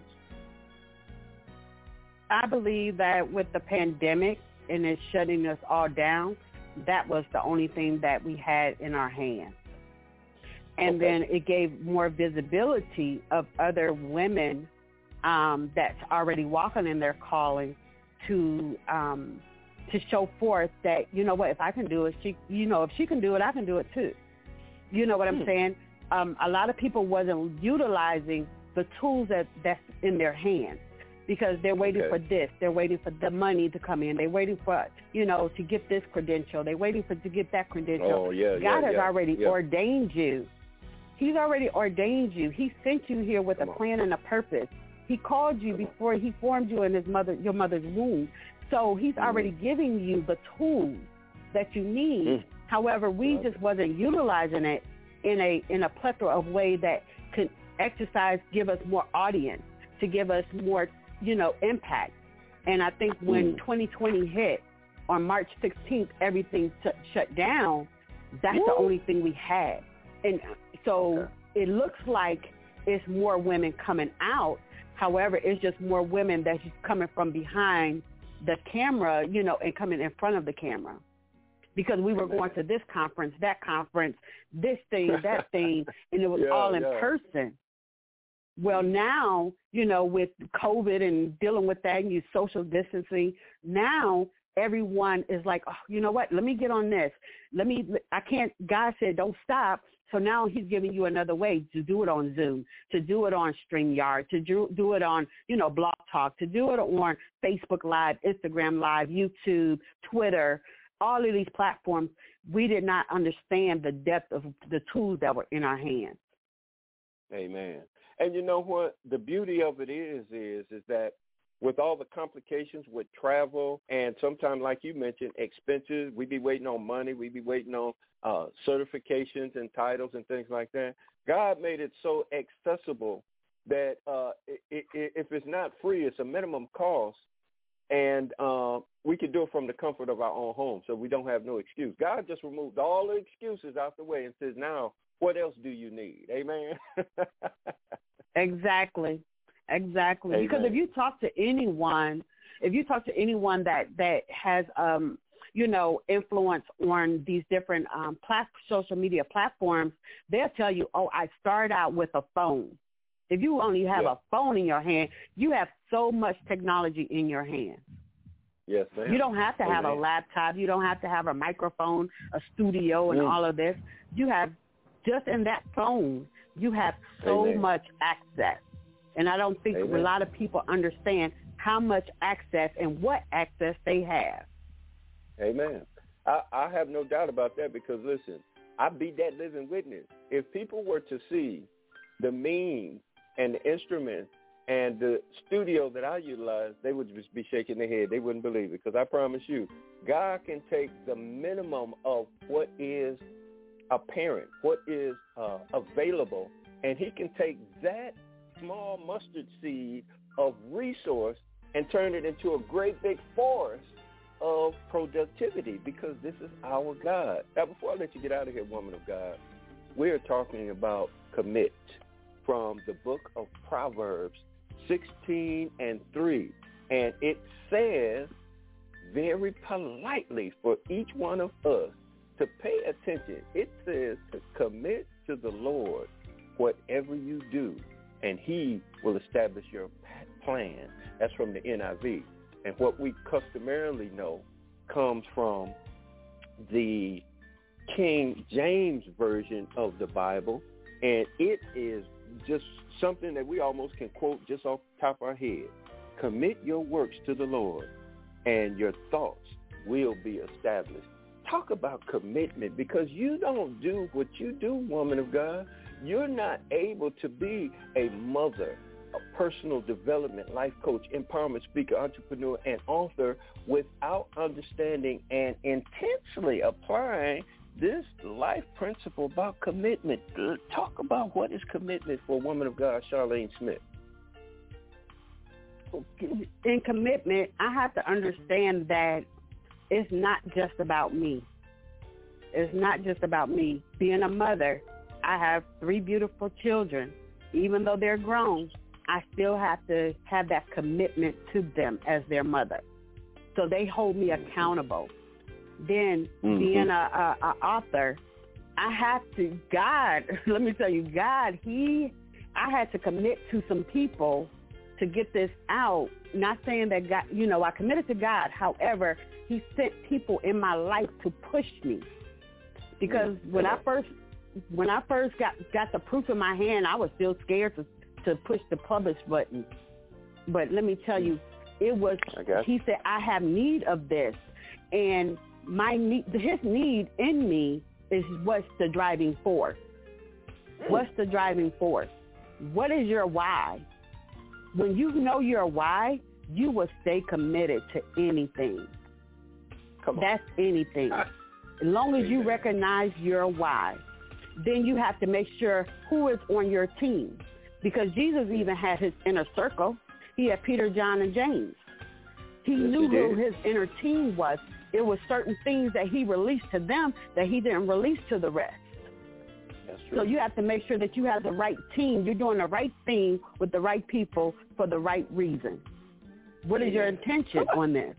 I believe that with the pandemic and it shutting us all down, that was the only thing that we had in our hands. And then it gave more visibility of other women that's already walking in their calling to show forth that, you know what, if I can do it, if she can do it, I can do it too. You know what I'm saying? A lot of people wasn't utilizing the tools that's in their hands because they're waiting for this. They're waiting for the money to come in. They're waiting for, to get this credential. They're waiting to get that credential. God has already ordained you. He's already ordained you. He sent you here with a plan and a purpose. He called you before he formed you in your mother's womb. So he's already giving you the tools that you need. However, we just wasn't utilizing it in a plethora of ways that could give us more audience, to give us more, impact. And I think when 2020 hit on March 16th, everything shut down. That's the only thing we had. And so it looks like it's more women coming out. However, it's just more women that's just coming from behind the camera, and coming in front of the camera. Because we were going to this conference, that conference, this thing, that thing, and it was all in person. Well, now, with COVID and dealing with that and you social distancing, now everyone is like, oh, you know what, let me get on this. God said, don't stop. So now he's giving you another way to do it on Zoom, to do it on StreamYard, to do it on, Blog Talk, to do it on Facebook Live, Instagram Live, YouTube, Twitter, all of these platforms. We did not understand the depth of the tools that were in our hands. Amen. And you know what? The beauty of it is that with all the complications with travel and sometimes, like you mentioned, expenses, we be waiting on money, we be waiting on certifications and titles and things like that. God made it so accessible that if it's not free, it's a minimum cost, and we can do it from the comfort of our own home, so we don't have no excuse. God just removed all the excuses out the way and says, now, what else do you need? Amen? Exactly. Amen. Because if you talk to anyone that has, influence on these different social media platforms, they'll tell you, oh, I started out with a phone. If you only have a phone in your hand, you have so much technology in your hand. Yes, ma'am. You don't have to have a laptop. You don't have to have a microphone, a studio, and all of this. You have, just in that phone, you have so much access. And I don't think a lot of people understand how much access and what access they have. Amen. I have no doubt about that because, listen, I be that living witness. If people were to see the means and the instruments and the studio that I utilize, they would just be shaking their head. They wouldn't believe it because I promise you, God can take the minimum of what is apparent, what is available, and he can take that small mustard seed of resource and turn it into a great big forest of productivity because this is our God. Now, before I let you get out of here, woman of God, we're talking about commit. from the book of Proverbs 16:3. And it says very politely for each one of us to pay attention. It says to commit to the Lord whatever you do, and he will establish your plan. That's from the NIV. And what we customarily know comes from the King James Version of the Bible, and it is just something that we almost can quote just off the top of our head. Commit your works to the Lord, and your thoughts will be established. Talk about commitment, because you don't do what you do, woman of God. You're not able to be a mother, a personal development, life coach, empowerment speaker, entrepreneur, and author without understanding and intensely applying this life principle about commitment. Talk about what is commitment for a woman of God, Charlene Smith. In commitment, I have to understand that it's not just about me. It's not just about me. Being a mother, I have 3 beautiful children. Even though they're grown, I still have to have that commitment to them as their mother. So they hold me accountable. Then being a author, I have to, God, let me tell you, God, I had to commit to some people to get this out. Not saying that God, I committed to God. However, he sent people in my life to push me. Because when I first got the proof in my hand, I was still scared to push the publish button. But let me tell you, he said, I have need of this. And his need in me is what's the driving force. What's the driving force? What is your why? When you know your why, you will stay committed to anything. That's anything. As long as you recognize your why, then you have to make sure who is on your team. Because Jesus even had his inner circle. He had Peter, John, and James. He knew who his inner team was. It was certain things that he released to them that he didn't release to the rest. That's true. So you have to make sure that you have the right team. You're doing the right thing with the right people for the right reason. What is your intention on this?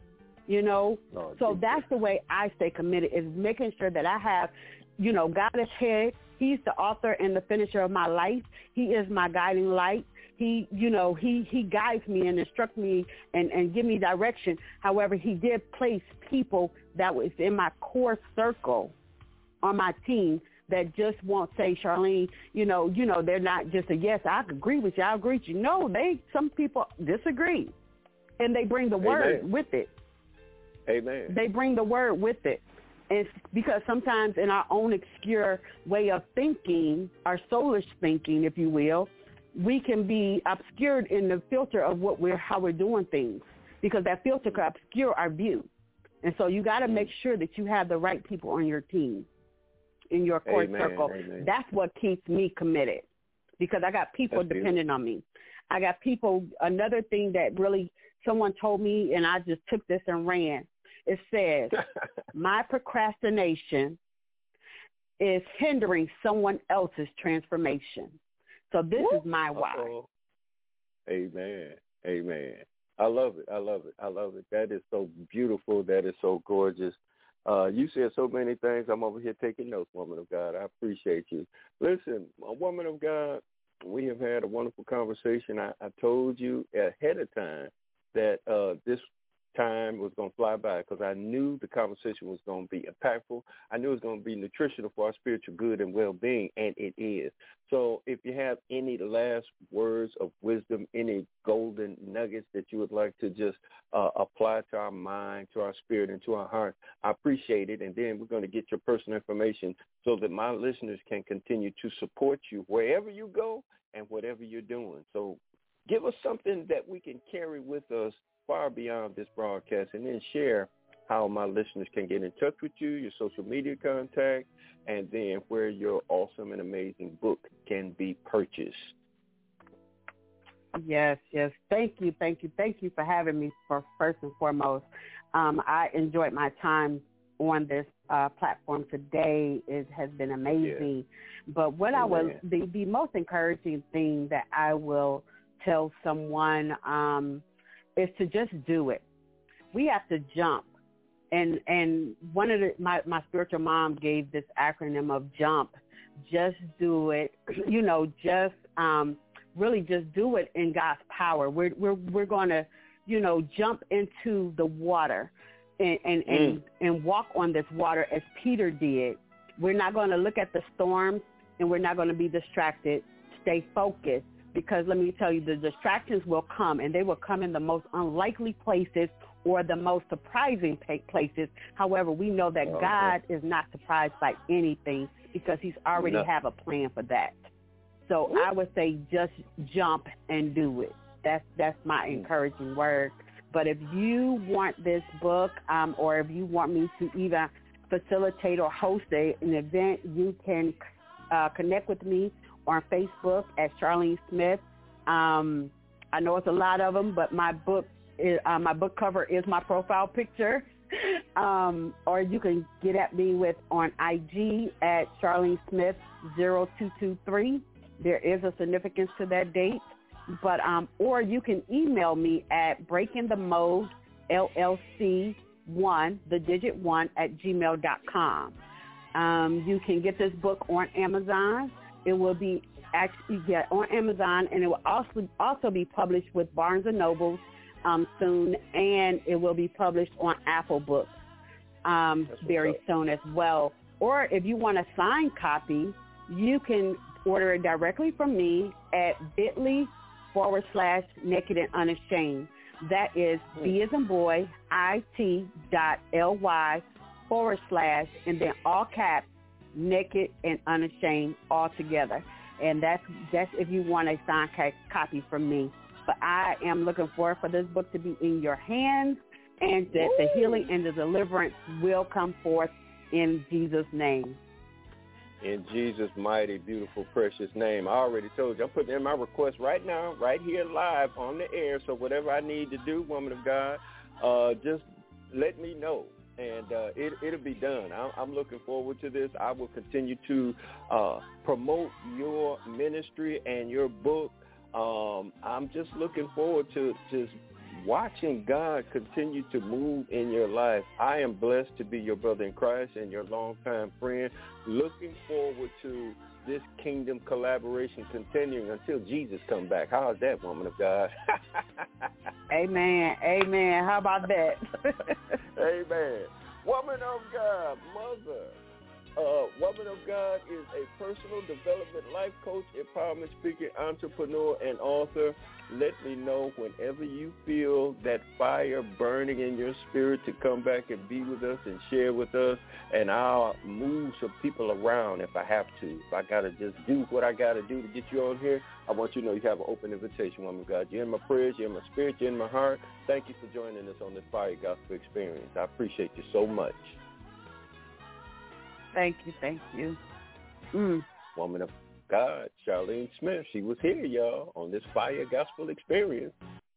So that's the way I stay committed, is making sure that I have, God is head. He's the author and the finisher of my life. He is my guiding light. He guides me and instructs me and give me direction. However, he did place people that was in my core circle on my team that just won't say, Charlene, they're not just a yes, I agree with you, I agree with you. No, some people disagree. And they bring the word with it. Amen. They bring the word with it. And because sometimes in our own obscure way of thinking, our soulish thinking, if you will, we can be obscured in the filter of how we're doing things, because that filter can obscure our view. And so you got to make sure that you have the right people on your team, in your core circle. Amen. That's what keeps me committed, because I got people depending on me. I got people. Another thing that really someone told me, and I just took this and ran. It says, my procrastination is hindering someone else's transformation. So this is my why. Amen. Amen. I love it. I love it. I love it. That is so beautiful. That is so gorgeous. You said so many things. I'm over here taking notes, woman of God. I appreciate you. Listen, woman of God, we have had a wonderful conversation. I told you ahead of time that this time was going to fly by, because I knew the conversation was going to be impactful. I knew it was going to be nutritional for our spiritual good and well-being, and it is. So if you have any last words of wisdom, any golden nuggets that you would like to just apply to our mind, to our spirit, and to our heart, I appreciate it. And then we're going to get your personal information so that my listeners can continue to support you wherever you go and whatever you're doing. So give us something that we can carry with us far beyond this broadcast, and then share how my listeners can get in touch with you, your social media contact, and then where your awesome and amazing book can be purchased. Yes. Thank you for having me, first and foremost. I enjoyed my time on this platform today has been amazing. Yeah. But what I will, the most encouraging thing that I will tell someone is to just do it. We have to jump. And one of my spiritual mom gave this acronym of JUMP. Just do it. Just really just do it in God's power. We're going to, jump into the water and walk on this water as Peter did. We're not going to look at the storms, and we're not going to be distracted. Stay focused, because let me tell you, the distractions will come, and they will come in the most unlikely places or the most surprising places. However, we know that God is not surprised by anything, because he's already have a plan for that. So I would say just jump and do it. That's my encouraging word. But if you want this book, or if you want me to even facilitate or host an event, you can connect with me on Facebook at Charlene Smith. I know it's a lot of them, but my book cover is my profile picture. Or you can get at me on IG at Charlene Smith 0223. There is a significance to that date. But or you can email me at breakingthemodellc1, the digit 1, at gmail.com. You can get this book on Amazon. It will be on Amazon, and it will also be published with Barnes & Noble soon, and it will be published on Apple Books very soon as well. Or if you want a signed copy, you can order it directly from me at bit.ly/naked and unashamed. That is B as in boy, IT.ly/ and then all caps, naked and unashamed, all together. And that's if you want a signed copy from me. But I am looking forward for this book to be in your hands, and that the healing and the deliverance will come forth in Jesus' name. In Jesus' mighty, beautiful, precious name. I already told you, I'm putting in my request right now, right here live on the air. So whatever I need to do, woman of God, just let me know, and it'll be done. I'm looking forward to this. I will continue to promote your ministry and your book. I'm just looking forward to just watching God continue to move in your life. I am blessed to be your brother in Christ and your longtime friend. Looking forward to this kingdom collaboration continuing until Jesus comes back. How is that, woman of God? Amen. Amen. How about that? Amen. Woman of God, mother. Woman of God is a personal development life coach, empowerment speaker, entrepreneur, and author. Let me know whenever you feel that fire burning in your spirit to come back and be with us and share with us, and I'll move some people around if I have to. If I got to just do what I got to do to get you on here, I want you to know you have an open invitation, woman of God. You're in my prayers, you're in my spirit, you're in my heart. Thank you for joining us on this Fire Gospel Experience. I appreciate you so much. Thank you. Woman of God, Charlene Smith, she was here, y'all, on this Fire Gospel Experience.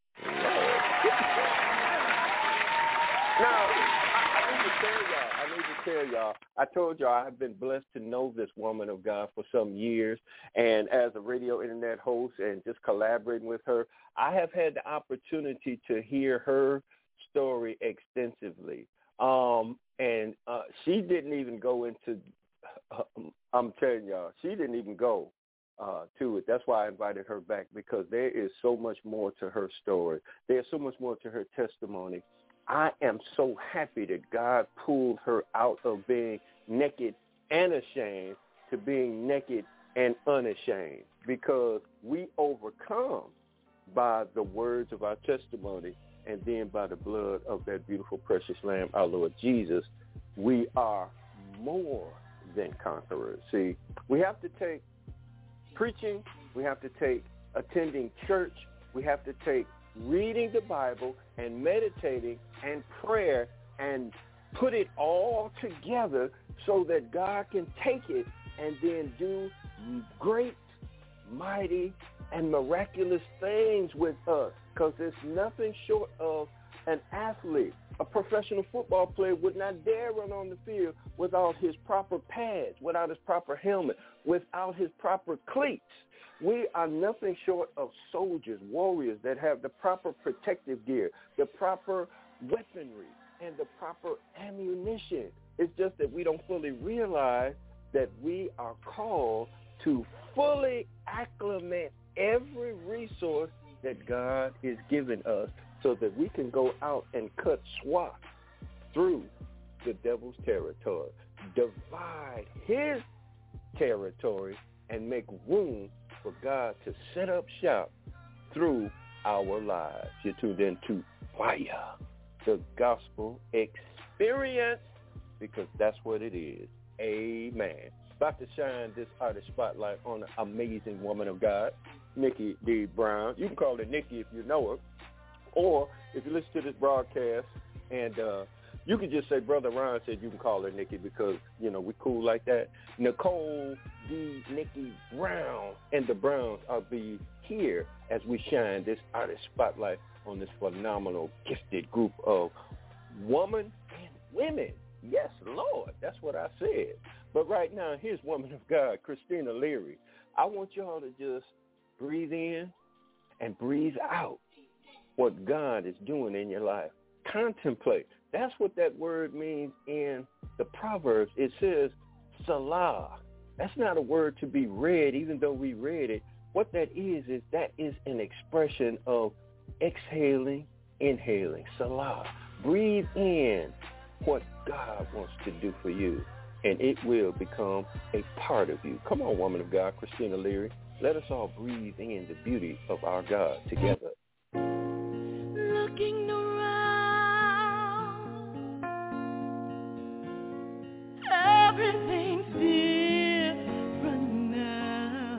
Now, I need to tell y'all, I told y'all I've been blessed to know this woman of God for some years, and as a radio internet host and just collaborating with her, I have had the opportunity to hear her story extensively. And she didn't even go into, I'm telling y'all, she didn't even go to it. That's why I invited her back, because there is so much more to her story. There's so much more to her testimony. I am so happy that God pulled her out of being naked and ashamed to being naked and unashamed, because we overcome by the words of our testimony, and then by the blood of that beautiful, precious Lamb, our Lord Jesus. We are more than conquerors. See, we have to take preaching, we have to take attending church, we have to take reading the Bible and meditating and prayer and put it all together so that God can take it and then do great, mighty, and miraculous things with us, because there's nothing short of an athlete, A professional football player would not dare run on the field without his proper pads, without his proper helmet, without his proper cleats. We are nothing short of soldiers, warriors that have the proper protective gear, the proper weaponry, and the proper ammunition. It's just that we don't fully realize that we are called to fully acclimate every resource that God is giving us so that we can go out and cut swaths through the devil's territory, divide his territory, and make room for God to set up shop through our lives. You're tuned into Fire, the gospel experience, because that's what it is. Amen. About to shine this artist spotlight on an amazing woman of God, Nikki D. Brown. You can call her Nikki if you know her, or if you listen to this broadcast, and you can just say Brother Ron said you can call her Nikki because, you know, we cool like that. Nicole D. Nikki Brown and the Browns will be here as we shine this artist spotlight on this phenomenal, gifted group of women and women. Yes, Lord, that's what I said. But right now, here's woman of God, Christina Leary. I want y'all to just breathe in and breathe out what God is doing in your life. Contemplate. That's what that word means in the Proverbs. It says Salah. That's not a word to be read, even though we read it. What that is that is an expression of exhaling, inhaling. Salah. Breathe in what God wants to do for you, and it will become a part of you. Come on, woman of God, Christina Leary. Let us all breathe in the beauty of our God together. Looking around, everything's different now.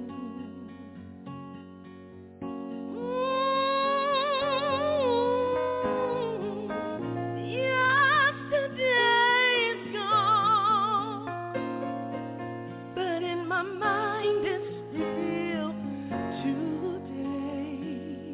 Yesterday's gone, but in my mind it's still today.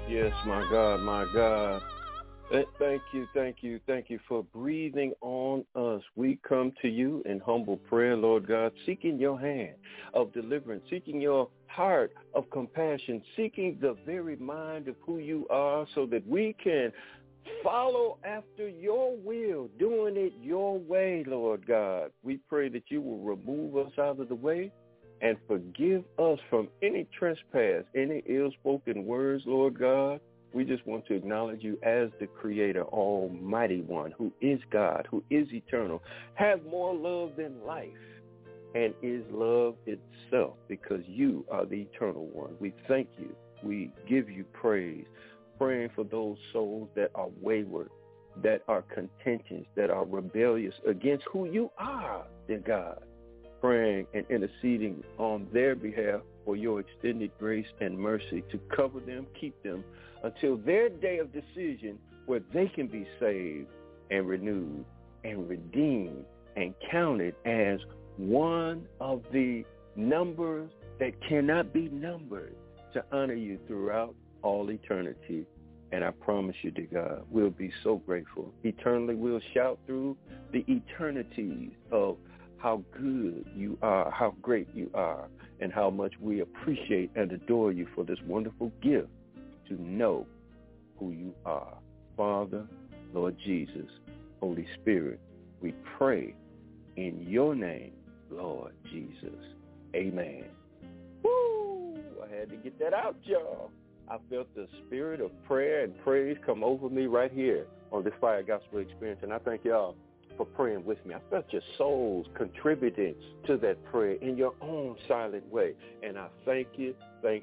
Yes, my God, my God. Thank you for breathing on us. We come to you in humble prayer, Lord God, seeking your hand of deliverance, seeking your heart of compassion, seeking the very mind of who you are so that we can follow after your will, doing it your way, Lord God. We pray that you will remove us out of the way and forgive us from any trespass, any ill-spoken words, Lord God. We just want to acknowledge you as the Creator, Almighty One, who is God, who is eternal, has more love than life, and is love itself because you are the Eternal One. We thank you. We give you praise, praying for those souls that are wayward, that are contentious, that are rebellious against who you are, dear God, praying and interceding on their behalf for your extended grace and mercy to cover them, keep them, until their day of decision where they can be saved and renewed and redeemed and counted as one of the numbers that cannot be numbered to honor you throughout all eternity. And I promise you, dear God, we'll be so grateful. Eternally, we'll shout through the eternities of how good you are, how great you are, and how much we appreciate and adore you for this wonderful gift to know who you are. Father, Lord Jesus, Holy Spirit, we pray in your name, Lord Jesus. Amen. Woo! I had to get that out, y'all. I felt the spirit of prayer and praise come over me right here on this Fire Gospel Experience, and I thank y'all for praying with me. I felt your souls contributing to that prayer in your own silent way. And I thank you.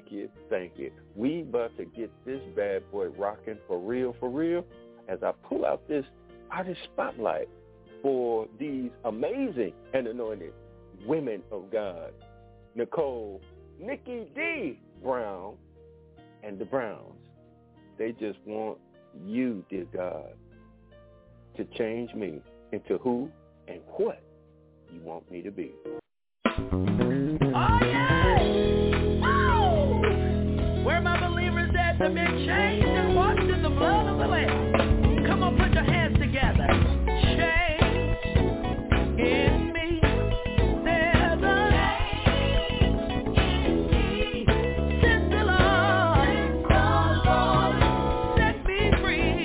We about to get this bad boy rocking for real, as I pull out this artist spotlight for these amazing and anointed women of God, Nicole, Nikki D. Brown, and the Browns. They just want you, dear God, to change me into who and what you want me to be. Oh, yeah! Woo! Where my believers at have been changed and washed in the blood of the Lamb. Come on, put your hands together. Change in me. There's a change in me. Since the Lord set me free.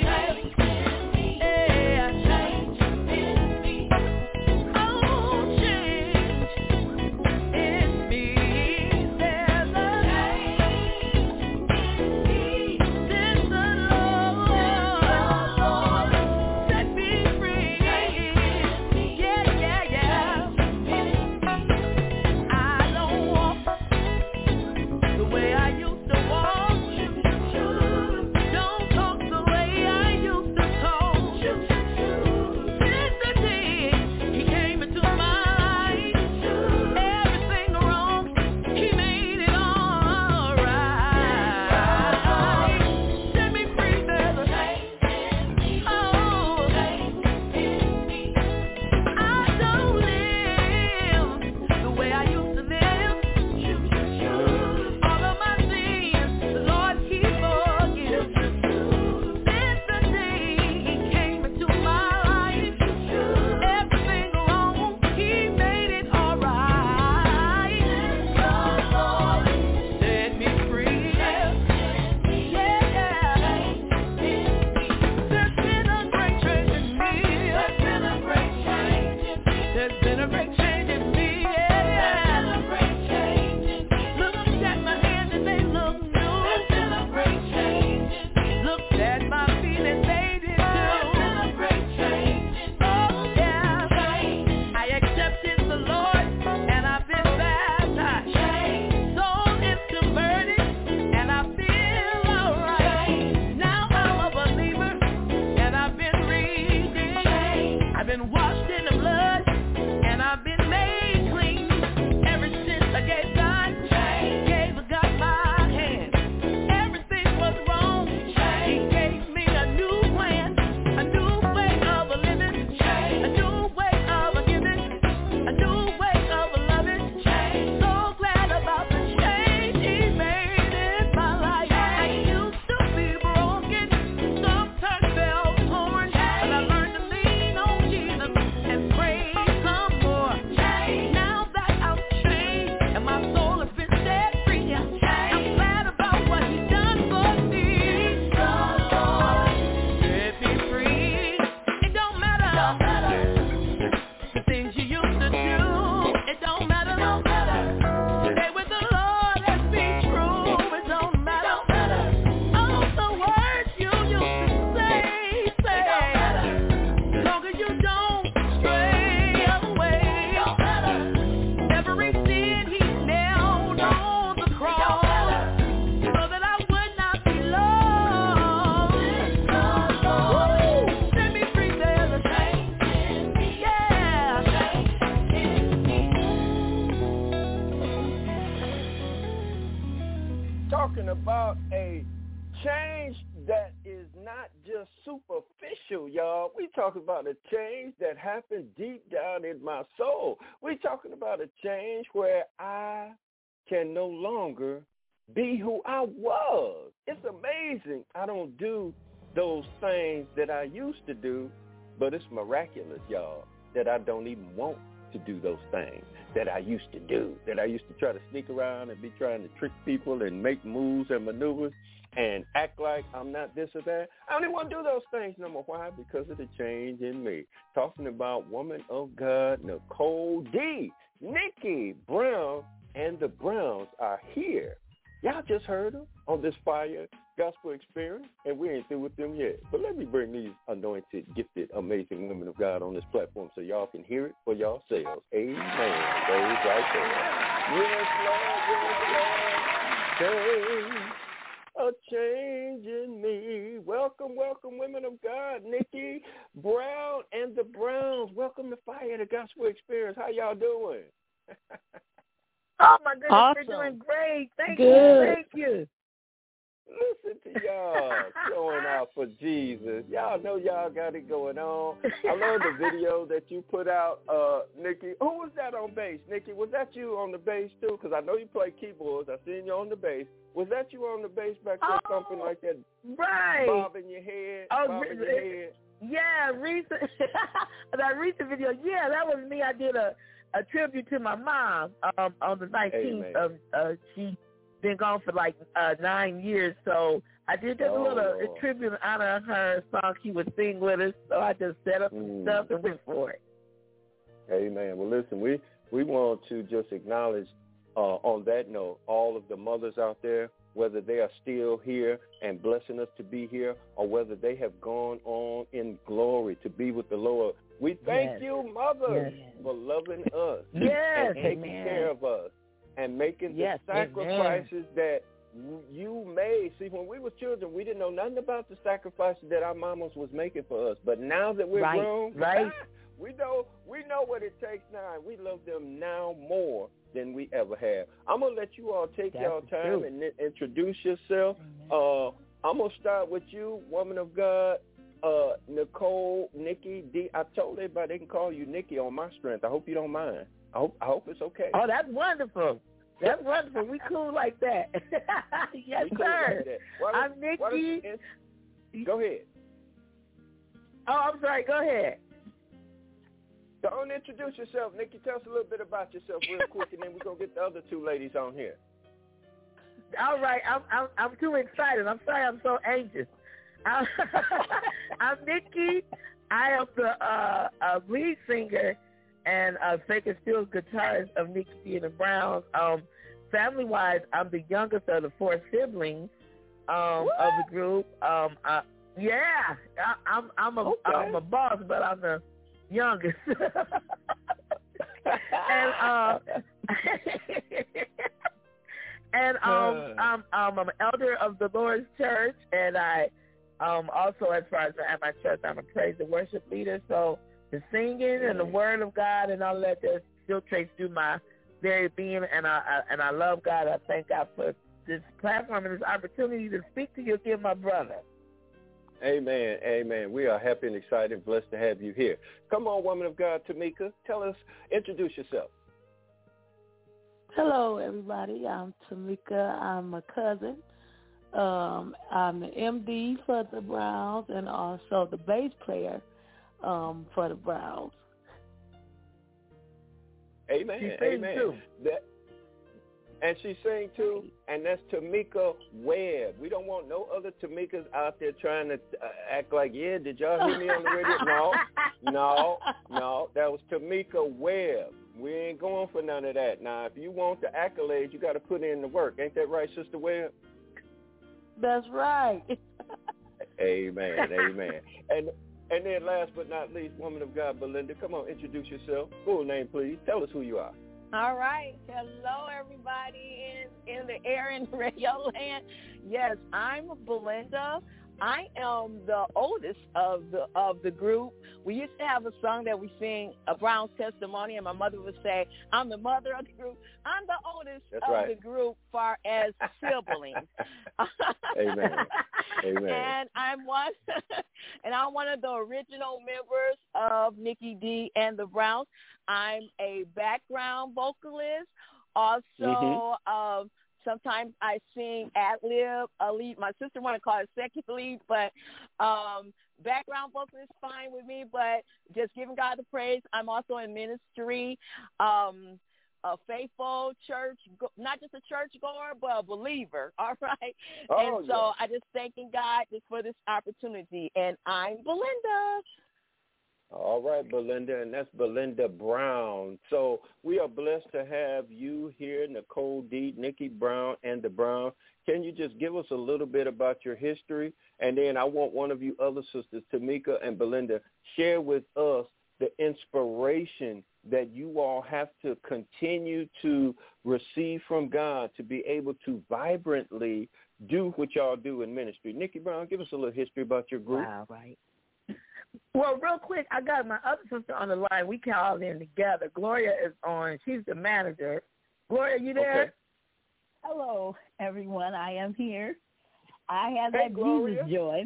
talking about a change that is not just superficial, y'all. We talking about a change that happened deep down in my soul. We talking about a change where I can no longer be who I was. It's amazing. I don't do those things that I used to do, but it's miraculous, y'all, that I don't even want to do those things that I used to do, that I used to try to sneak around and be trying to trick people and make moves and maneuvers and act like I'm not this or that. I don't even want to do those things no more. Why? Because of the change in me. Talking about woman of God, Nicole D. Nikki Brown and the Browns are here. Y'all just heard them on this Fire Gospel Experience, and we ain't through with them yet. But let me bring these anointed, gifted, amazing women of God on this platform so y'all can hear it for yourselves. Amen. Those right there. Yes, Lord, yes, Lord. Change, a change in me. Welcome, welcome, women of God. Nikki Brown and the Browns. Welcome to Fire, the Gospel Experience. How y'all doing? Oh, my goodness, Awesome. We're doing great. Thank Good. you. Thank you. Listen to y'all showing out for Jesus. Y'all know y'all got it going on. I love the video that you put out, Nikki. Who was that on bass? Nikki, was that you on the bass too? Because I know you play keyboards. I seen you on the bass. Was that you on the bass back there, something like that? Right. Bobbing your head. Bobbing your head. Yeah, that recent video. Yeah, that was me. I did a tribute to my mom on the 19th of she been gone for like 9 years, so I did just a little tribute in honor of her song she would sing with us. So I just set up some stuff and went for it. Amen. Well, listen, we want to just acknowledge on that note all of the mothers out there, whether they are still here and blessing us to be here, or whether they have gone on in glory to be with the Lord. We thank you, mothers, for loving us and taking care of us and making the sacrifices that you made. See, when we were children, we didn't know nothing about the sacrifices that our mamas was making for us. But now that we're grown, we know what it takes now, and we love them now more than we ever have. I'm going to let you all take y'all time and introduce yourself. I'm going to start with you, woman of God. Nicole, Nikki, D. I told everybody they can call you Nikki on my strength. I hope you don't mind. I hope it's okay. Oh, that's wonderful. That's wonderful. We cool like that. Yes, cool sir. Like I'm Nikki. Go ahead. Oh, I'm sorry. Go ahead. Don't introduce yourself, Nikki. Tell us a little bit about yourself real quick, and then we're gonna get the other two ladies on here. All right. I'm too excited. I'm sorry. I'm so anxious. I'm Nikki. I am the lead singer and second steel guitarist of Nikki D and the Browns. Family-wise, I'm the youngest of the four siblings of the group. I'm a boss, but I'm the youngest. And I'm an elder of the Lord's Church, and I also, as far as at my church, I'm a praise and worship leader. So the singing and the Word of God and all that just filtrates through my very being, and I love God. I thank God for this platform and this opportunity to speak to you again, my brother. Amen. Amen. We are happy and excited and blessed to have you here. Come on, woman of God, Tamika. Introduce yourself. Hello, everybody. I'm Tamika. I'm a cousin. I'm the MD for the Browns and also the bass player for the Browns. Amen. Amen. Too. And she sang too, and that's Tamika Webb. We don't want no other Tamikas out there trying to act like, did y'all hear me on the radio? No, that was Tamika Webb. We ain't going for none of that. Now, if you want the accolades, you got to put in the work. Ain't that right, Sister Webb? That's right. Amen, amen. And then last but not least, woman of God, Belinda, come on, introduce yourself. Full name, please. Tell us who you are. All right. Hello, everybody in the air and radio land. Yes, I'm Belinda. I am the oldest of the group. We used to have a song that we sing, a Brown's Testimony, and my mother would say, I'm the mother of the group. I'm the oldest the group far as siblings. Amen. Amen. And I'm one of the original members of Nikki D and the Browns. I'm a background vocalist. Also, sometimes I sing ad-lib, a lead. My sister want to call it second lead, but background vocal is fine with me, but just giving God the praise. I'm also in ministry, a faithful church, not just a churchgoer, but a believer, all right? I just thanking God just for this opportunity, and I'm Belinda. All right, Belinda, and that's Belinda Brown. So we are blessed to have you here, Nicole D, Nikki Brown, and the Browns. Can you just give us a little bit about your history? And then I want one of you other sisters, Tamika and Belinda, share with us the inspiration that you all have to continue to receive from God to be able to vibrantly do what y'all do in ministry. Nikki Brown, give us a little history about your group. Wow, right. Well, real quick, I got my other sister on the line. We called in together. Gloria is on. She's the manager. Gloria, you there? Okay. Hello, everyone. I am here. I have that Gloria. Jesus joy.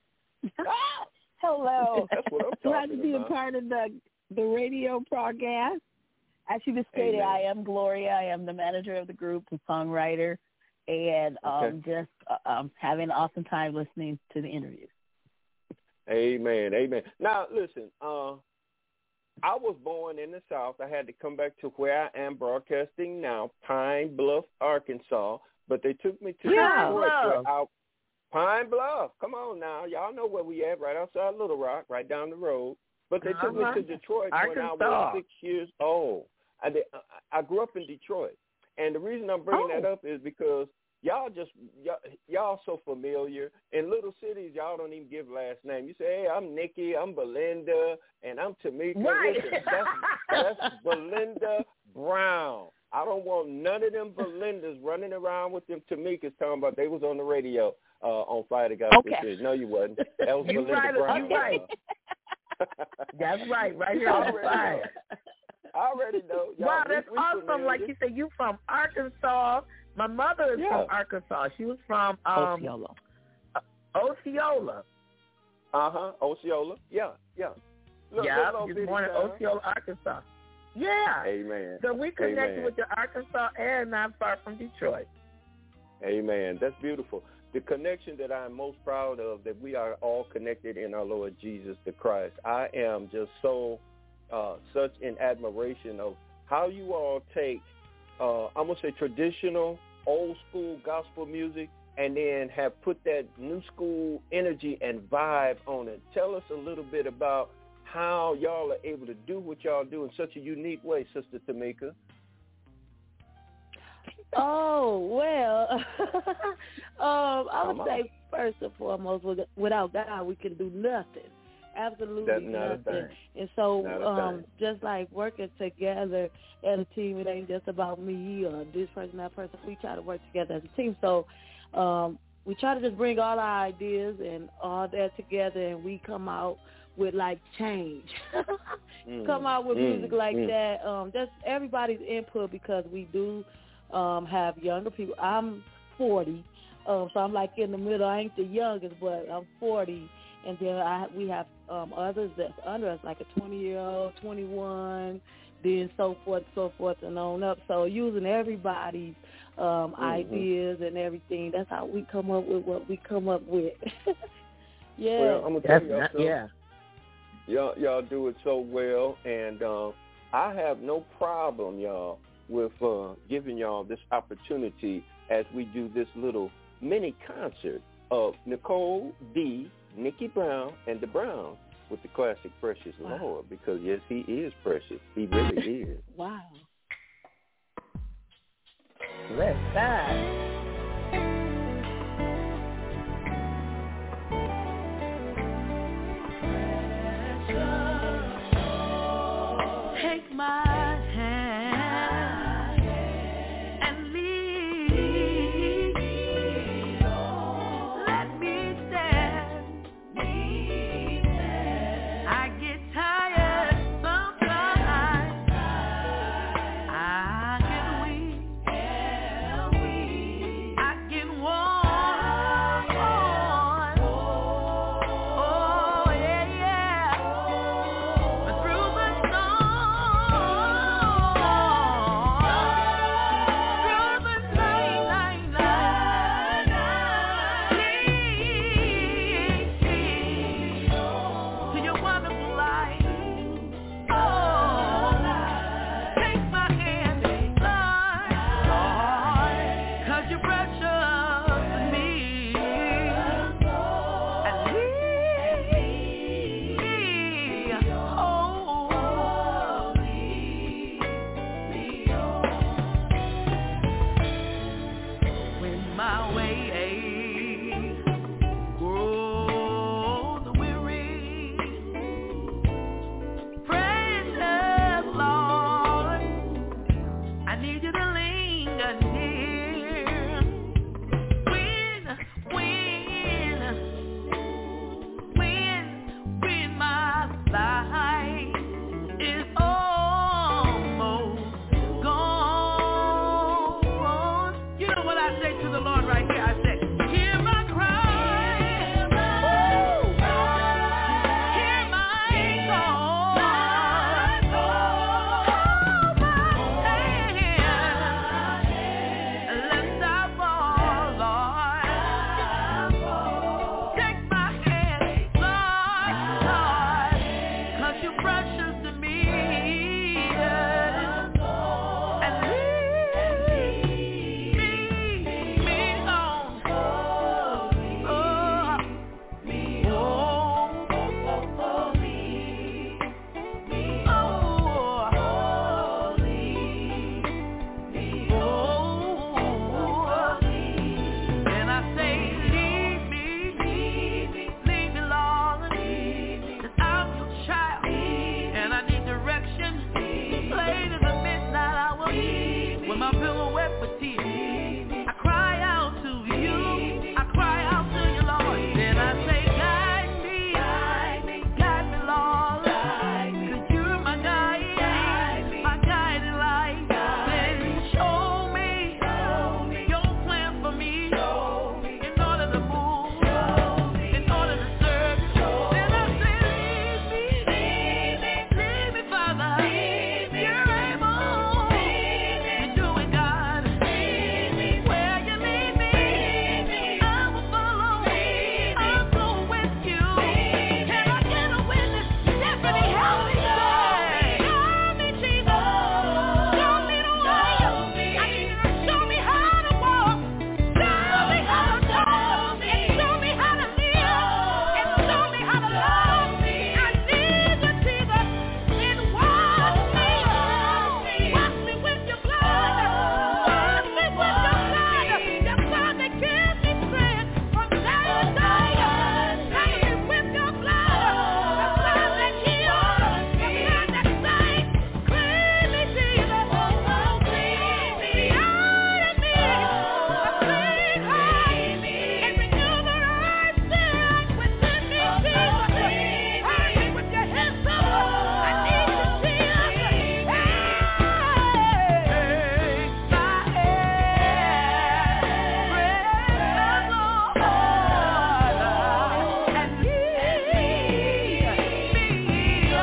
Hello. That's what I'm Glad to talking be about. a part of the radio broadcast. As she just stated, Amen. I am Gloria. I am the manager of the group, the songwriter, and just having an awesome time listening to the interviews. Amen, amen. Now, listen, I was born in the South. I had to come back to where I am broadcasting now, Pine Bluff, Arkansas. But they took me to Detroit. Pine Bluff. Come on now. Y'all know where we at, right outside Little Rock, right down the road. But they took me to Detroit when I was 6 years old. I grew up in Detroit. And the reason I'm bringing that up is because y'all so familiar. In little cities, y'all don't even give last name. You say, hey, I'm Nikki, I'm Belinda, and I'm Tamika. Right. Listen, that's Belinda Brown. I don't want none of them Belindas running around with them Tamikas talking about they was on the radio on Friday. Okay. No, you wasn't. That was Belinda Brown. You right. That's right here on the fire. I already know. Wow, that's awesome. Familiar. Like you said, you from Arkansas. My mother is from Arkansas. She was from Osceola. Osceola. Osceola. Yeah. Look, she was born in Osceola, Arkansas. Yeah. Amen. So we connected with the Arkansas area, not far from Detroit. Amen. That's beautiful. The connection that I'm most proud of, that we are all connected in our Lord Jesus the Christ. I am just so such in admiration of how you all take, I'm going to say traditional, old school gospel music, and then have put that new school energy and vibe on it. Tell us a little bit about how y'all are able to do what y'all do in such a unique way, Sister Tamika. Oh, well, I would say first and foremost, without God, we can do nothing. Absolutely nothing. And so just like working together as a team, it ain't just about me or this person, that person. We try to work together as a team. So we try to just bring all our ideas and all that together, and we come out with like change. Come out with music like that. Just everybody's input, because we do have younger people. I'm 40, so I'm like in the middle. I ain't the youngest, but I'm 40. And then we have others that's under us, like a 20-year-old, 21, then so forth and on up. So using everybody's ideas and everything, that's how we come up with what we come up with. Yeah. Well, I'm going to tell y'all something. Y'all do it so well, and I have no problem, y'all, with giving y'all this opportunity as we do this little mini concert of Nicole D., Nikki Brown, and the Browns with the classic Precious Lord, because, yes, he is precious. He really is. Wow. Let's die. Take my hand and lead. Let me stand my way. Grow the weary. Praise the Lord. I need you to linger near. When my life is almost gone. You know what I say to the Lord right here? I say, hear my cry. Hear my call. Hold my hand. Lest I fall, Lord. Take my hand, Lord, 'cause you're precious to me. And lead me on. And I say, lead me, Lord, 'cause I'm your child, and I need direction. Late in the midnight hour, when my pillow wet with tears, I cry out to you, Lord. Then I say, guide me, Lord, 'cause you're my guide, my guiding light. Then show me your plan for me, in order to move, in order to serve. Then I say, lead me, Father. You're able, you're doing, God. Where you lead me, I will follow. I'll go with you. Can I get a witness? Stephanie, help me say, show me, Jesus. Show me the way. I need you to show me how to walk. Show me how to talk. And show me how to live. And show me how to love. I need you, Jesus. And wash me. Wash me with your blood. Wash me with your blood. Your blood that gives me strength from day to day. Wash me with your blood. The blood that heals. The blood that saves. Clean me, Jesus. Clean me out of me. A clean heart. And renew the right spirit within me, Jesus. Hurry with your hands up. I need you, Jesus. Take my hand, Lord, and lead me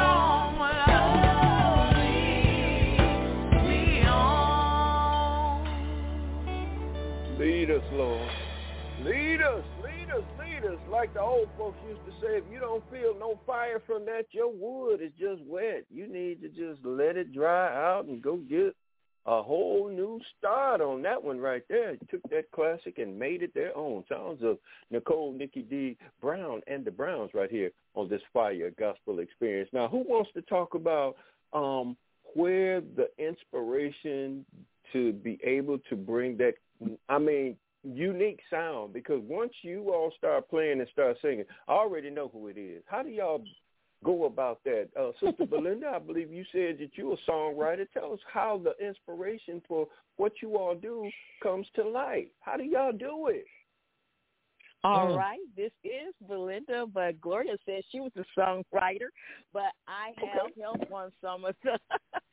on. Lead us, Lord. Lead us. Like the old folks used to say, if you don't feel no fire from that, your wood is just wet. You need to just let it dry out and go get a whole new start on that one right there. Took that classic and made it their own. Sounds of Nicole Nikki D. Brown and the Browns right here on this Fire Gospel Experience. Now, who wants to talk about where the inspiration to be able to bring that, unique sound? Because once you all start playing and start singing, I already know who it is. How do y'all go about that? Sister Belinda, I believe you said that you're a songwriter. Tell us how the inspiration for what you all do comes to light. How do y'all do it? All right, this is Belinda, but Gloria said she was a songwriter, but I have helped on some of the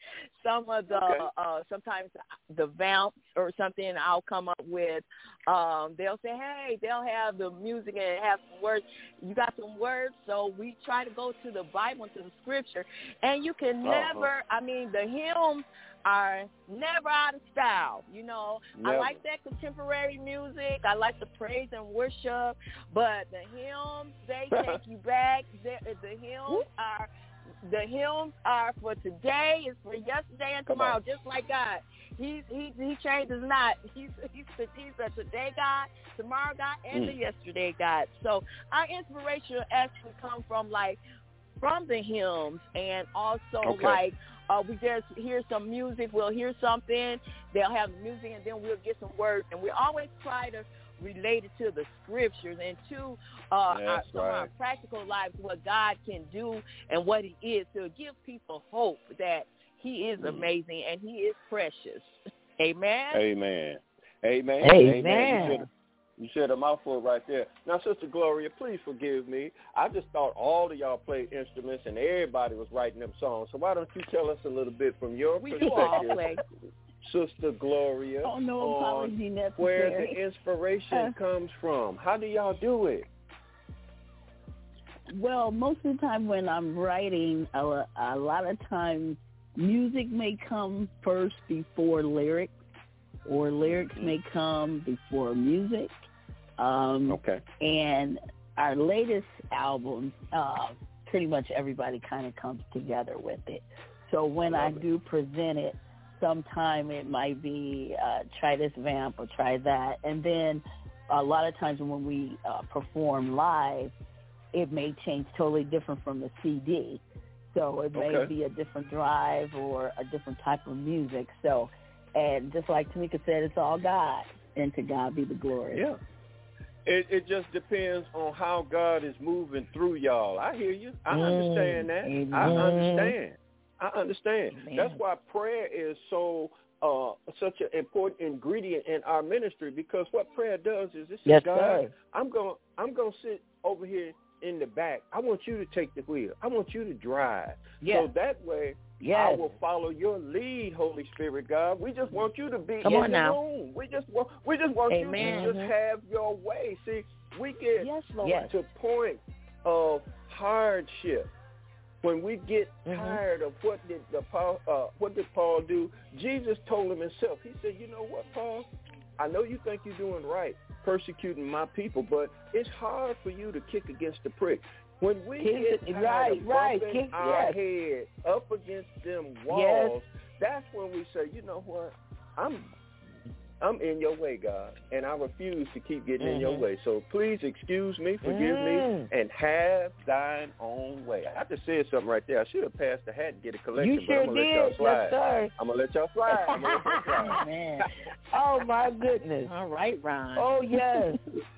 sometimes the vamp or something I'll come up with. They'll say, hey, they'll have the music and it has some words. You got some words, so we try to go to the Bible and to the scripture, and you can never. The hymns are never out of style. Never. I like that contemporary music. I like the praise and worship, but the hymns, they take you back. The hymns are for today, it's for yesterday and tomorrow, just like God. He changes not. He's a today God, tomorrow God, and the yesterday God. So our inspiration actually comes from the hymns, and also we just hear some music. We'll hear something. They'll have music, and then we'll get some words. And we always try to relate it to the scriptures and to some of our practical lives, what God can do and what he is, to give people hope that he is amazing and he is precious. Amen? Amen. Amen. Amen. Amen. You said a mouthful right there. Now, Sister Gloria, please forgive me. I just thought all of y'all played instruments and everybody was writing them songs. So why don't you tell us a little bit from your perspective, Sister Gloria, on where the inspiration comes from? How do y'all do it? Well, most of the time when I'm writing, a lot of times music may come first before lyrics, or lyrics may come before music. And our latest album, pretty much everybody kind of comes together with it. So when I do present it, sometime it might be try this vamp or try that. And then a lot of times when we perform live, it may change totally different from the CD. So it may be a different drive or a different type of music. So, and just like Tamika said, it's all God, and to God be the glory. Yeah. It just depends on how God is moving through y'all. I hear you. I understand that. Amen. I understand. Amen. That's why prayer is so such an important ingredient in our ministry, because what prayer does is it says, God, I'm going to sit over here in the back. I want you to take the wheel. I want you to drive. So that way I will follow your lead, Holy Spirit, God. We just want you to be in the room. We just want you to just have your way. See, we get to point of hardship. When we get tired of what did Paul do? Jesus told him himself. He said, you know what, Paul? I know you think you're doing right, persecuting my people, but it's hard for you to kick against the prick. When we get tired of bumping our head up against them walls, that's when we say, you know what, I'm in your way, God, and I refuse to keep getting in your way. So please excuse me, forgive me, and have thine own way. I just said something right there. I should have passed the hat and get a collection, You sure but I'm going to let y'all slide. Yes, I'm going to let y'all slide. Man. Oh, my goodness. All right, Ron. Oh, yes.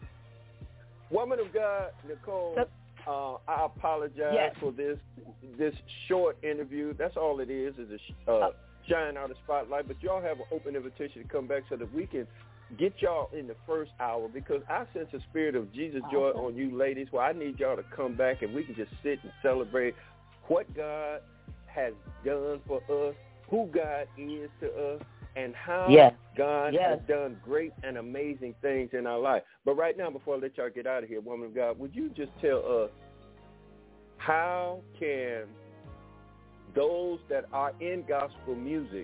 Woman of God, Nicole, I apologize for this short interview. That's all it is a shine out the spotlight, but y'all have an open invitation to come back so that we can get y'all in the first hour, because I sense a spirit of Jesus joy on you ladies. Well, I need y'all to come back and we can just sit and celebrate what God has done for us, who God is to us, and how God has done great and amazing things in our life. But right now, before I let y'all get out of here, woman of God, would you just tell us how can those that are in gospel music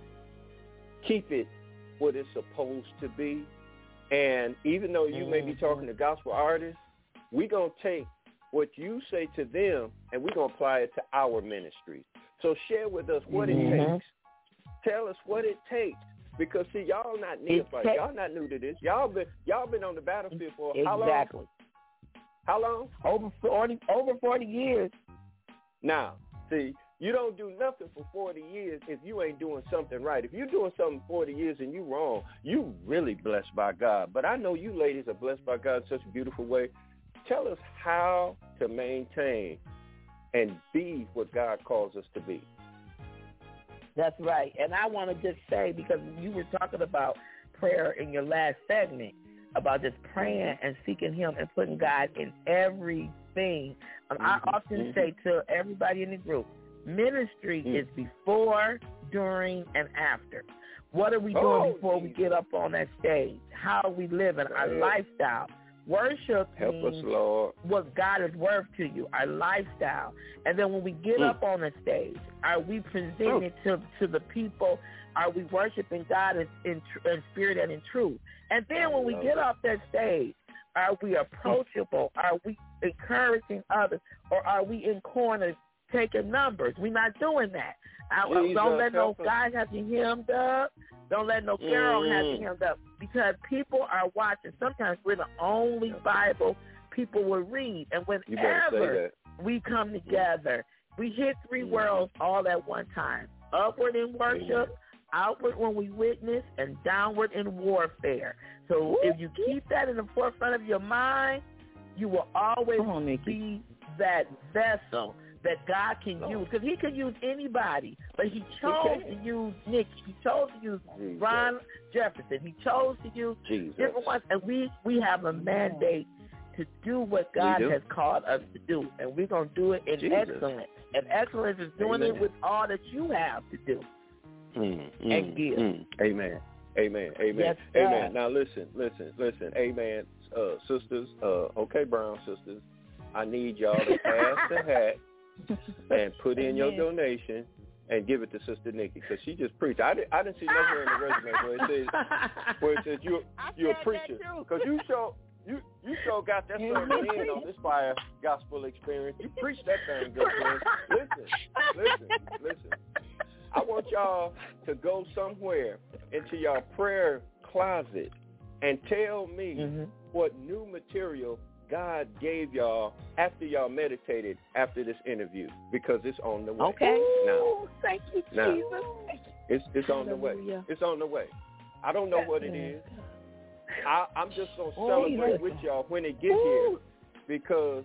keep it what it's supposed to be? And even though you may be talking to gospel artists, we're going to take what you say to them and we're going to apply it to our ministry. So share with us what it takes. Tell us what it takes. Because, see, y'all not neophytes. Y'all not new to this. Y'all been on the battlefield for how long? Exactly. How long? Over 40 years. Now, see, you don't do nothing for 40 years if you ain't doing something right. If you're doing something 40 years and you wrong, you really blessed by God. But I know you ladies are blessed by God in such a beautiful way. Tell us how to maintain and be what God calls us to be. That's right. And I want to just say, because you were talking about prayer in your last segment, about just praying and seeking him and putting God in everything. I often say to everybody in the group, ministry is before, during, and after. What are we doing before we get up on that stage? How are we living? Our lifestyle. Worship means what God is worth to you, our lifestyle. And then when we get up on the stage, are we presenting to the people? Are we worshiping God in spirit and in truth? And then when we get off that stage, are we approachable? Are we encouraging others? Or are we in corners taking numbers? We're not doing that. Don't let no guys have you hemmed up. Don't let no girl have you hemmed up, because people are watching. Sometimes we're the only Bible people will read. And whenever we come together We hit three worlds all at one time. Upward in worship, outward when we witness, and downward in warfare. So if you keep that in the forefront of your mind, you will always be that vessel that God can use. Because he can use anybody, but he chose to use Nick. He chose to use Ron Jefferson. He chose to use different ones. And we have a mandate to do what God has called us to do. And we're going to do it in excellence. And excellence is doing it with all that you have to do. And give. Amen. Amen. Amen. Yes, amen. Now listen. Amen. Sisters, okay, Brown sisters, I need y'all to pass the hat and put in your donation and give it to Sister Nikki, because she just preached. I didn't see nowhere in the resume where it says you're a preacher, because you sure got that sermon in on this Fire Gospel Experience. You preached that thing, good friend. Listen. I want y'all to go somewhere into your prayer closet and tell me what new material God gave y'all after y'all meditated after this interview, because it's on the way. Okay. Now, thank you, Jesus. It's on the way. It's on the way. I don't know what it is. I'm just going to celebrate with y'all when it gets here, because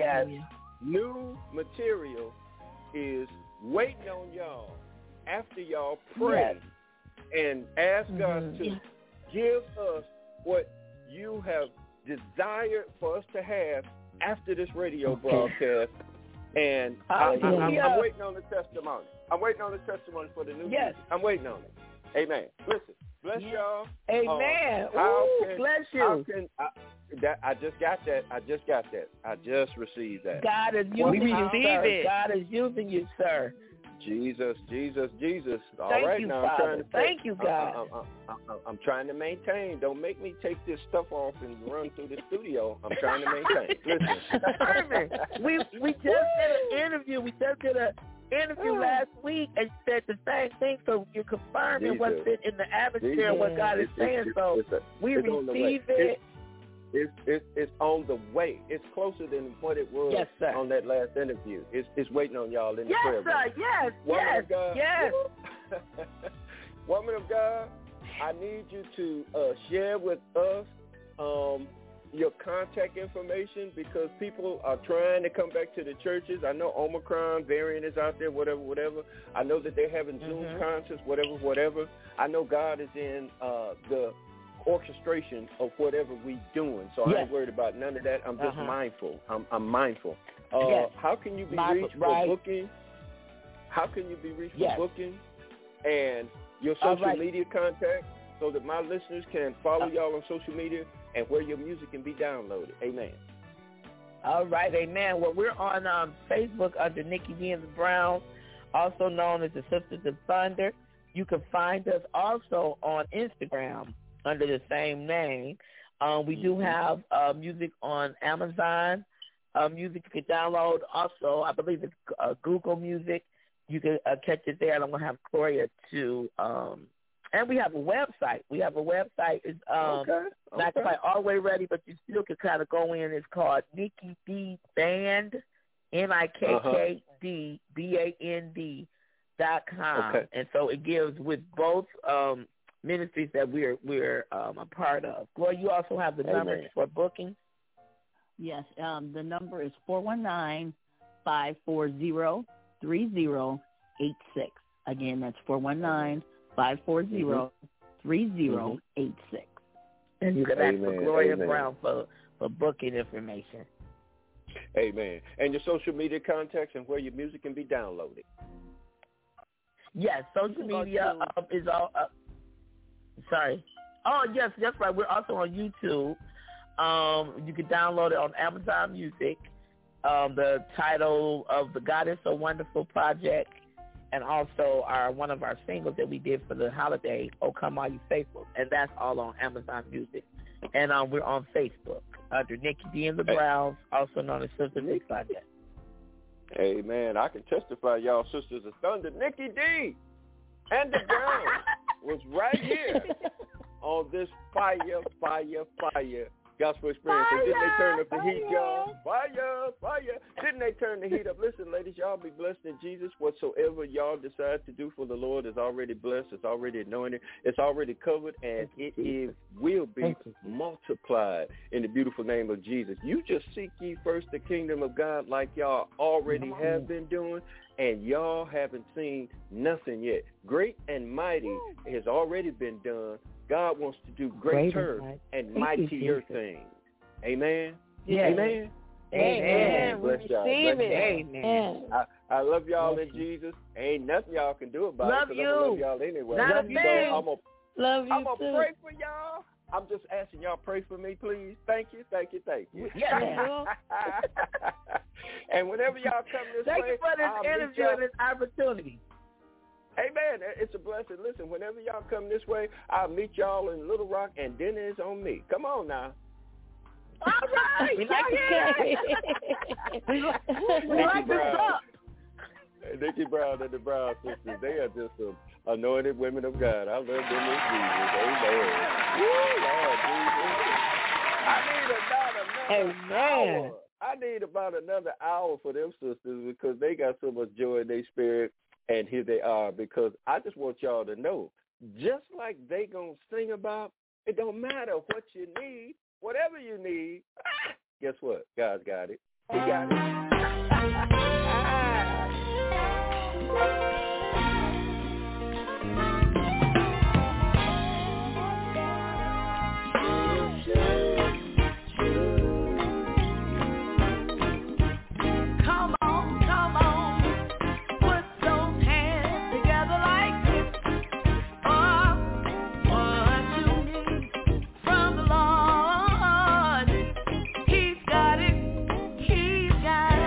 new material is waiting on y'all after y'all pray and ask God to give us what you have desired for us to have after this radio broadcast. And I'm waiting on the testimony. I'm waiting on the testimony for the new music. I'm waiting on it. Amen. Listen, bless y'all. Amen. Bless you. I just got that. I just received that. God is using you, sir. God is using you, sir. Jesus. All Thank right, you, now Father. I'm trying to Thank you, God. I'm trying to maintain. Don't make me take this stuff off and run through the studio. I'm trying to maintain. Listen. we just did an interview. We just did an interview last week and said the same thing. So you're confirming what's been in the atmosphere, what God is saying. So we receive it. It's on the way. It's closer than what it was on that last interview. It's waiting on y'all in the prayer. Yes, sir. Yes. Woman of God, I need you to share with us your contact information, because people are trying to come back to the churches. I know Omicron variant is out there, whatever. I know that they're having Zoom concerts, whatever. I know God is in the orchestration of whatever we doing, so I ain't worried about none of that. I'm just mindful. I'm mindful. How can you be reached for booking? How can you be reached for booking and your social media contact, so that my listeners can follow y'all on social media and where your music can be downloaded? Amen. All right, amen. Well, we're on Facebook under Nikki D and the Browns, also known as the Sisters of Thunder. You can find us also on Instagram under the same name. We do have music on Amazon. Music you can download. Also, I believe it's Google Music. You can catch it there. And I'm going to have Gloria to, and we have a website. It's not quite all the way ready, but you still can kind of go in. It's called Nikki D Band, NIKKDBAND.com. And so it gives with both ministries that we're a part of. Gloria, you also have the numbers for booking? Yes, the number is 419-540-3086. Again, that's 419-540-3086. And you can ask for Gloria Brown for booking information. Amen. And your social media contacts and where your music can be downloaded. Yes, social media is all up. Sorry. Oh, yes, that's right. We're also on YouTube. You can download it on Amazon Music. The title of the God is So Wonderful project, and also one of our singles that we did for the holiday, Oh Come All You Faithful, and that's all on Amazon Music. And we're on Facebook under Nikki D and the Browns, also known as Sisters of Thunder. Amen. I can testify, y'all Sisters of Thunder. Nikki D and the Browns was right here on this Fire Gospel Experience. So didn't they turn up the heat, y'all? Fire, fire. Didn't they turn the heat up? Listen, ladies, y'all be blessed in Jesus. Whatsoever y'all decide to do for the Lord is already blessed. It's already anointed. It's already covered, and will be multiplied in the beautiful name of Jesus. You just seek ye first the kingdom of God like y'all already have been doing, and y'all haven't seen nothing yet. Great and mighty has already been done. God wants to do greater and mightier things. Amen? Yes. Amen? Amen. Bless y'all. Bless Amen. I love y'all in Jesus. Ain't nothing y'all can do about it. Love you. I love y'all anyway. Not a thing. Love you I'm going too. to pray for y'all. I'm just asking y'all pray for me, please. Thank you, thank you, thank you. Yeah. And whenever y'all come this Thank way, you for this interview and this opportunity. Amen. It's a blessing. Listen, whenever y'all come this way, I'll meet y'all in Little Rock, and dinner is on me. Come on now. All right. We like Nikki Brown. Nikki Brown and the Brown sisters, they are just some anointed women of God. I love them in Jesus. Amen. Woo, Lord Jesus. I need about another hour for them sisters because they got so much joy in their spirit. And here they are, because I just want y'all to know, just like they going to sing about, it don't matter what you need, whatever you need, guess what? God's got it. He got it. He's got it.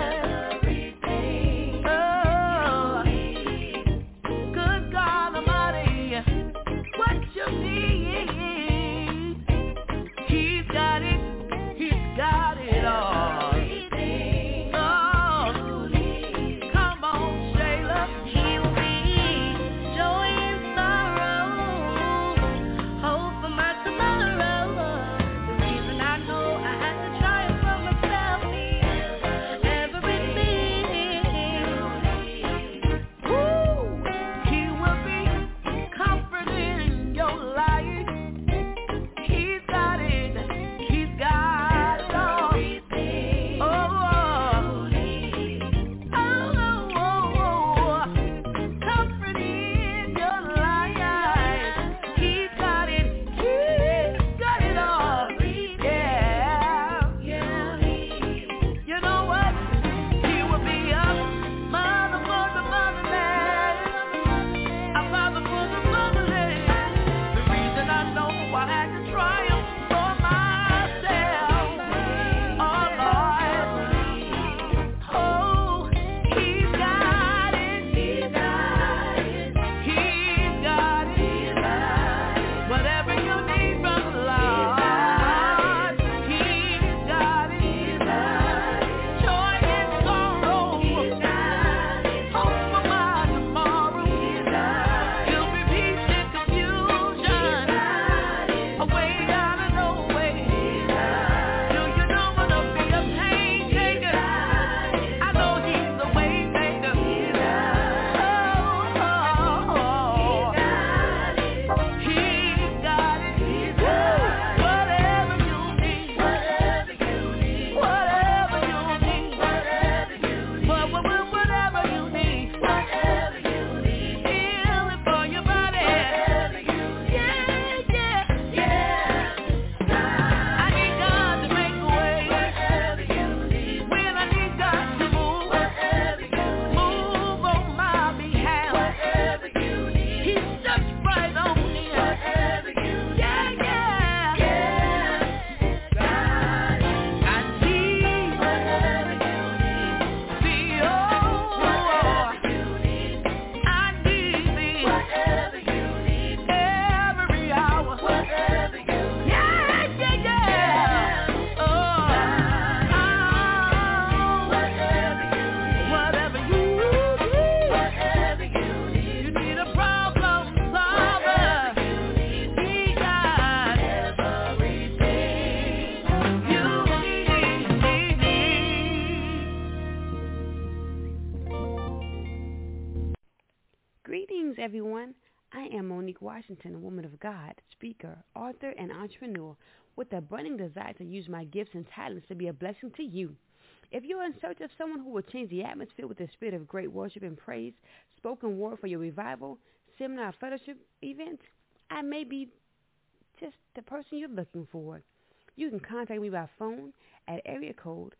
everyone. I am Monique Washington, a woman of God, speaker, author, and entrepreneur with a burning desire to use my gifts and talents to be a blessing to you. If you're in search of someone who will change the atmosphere with the spirit of great worship and praise, spoken word for your revival, seminar, fellowship event, I may be just the person you're looking for. You can contact me by phone at area code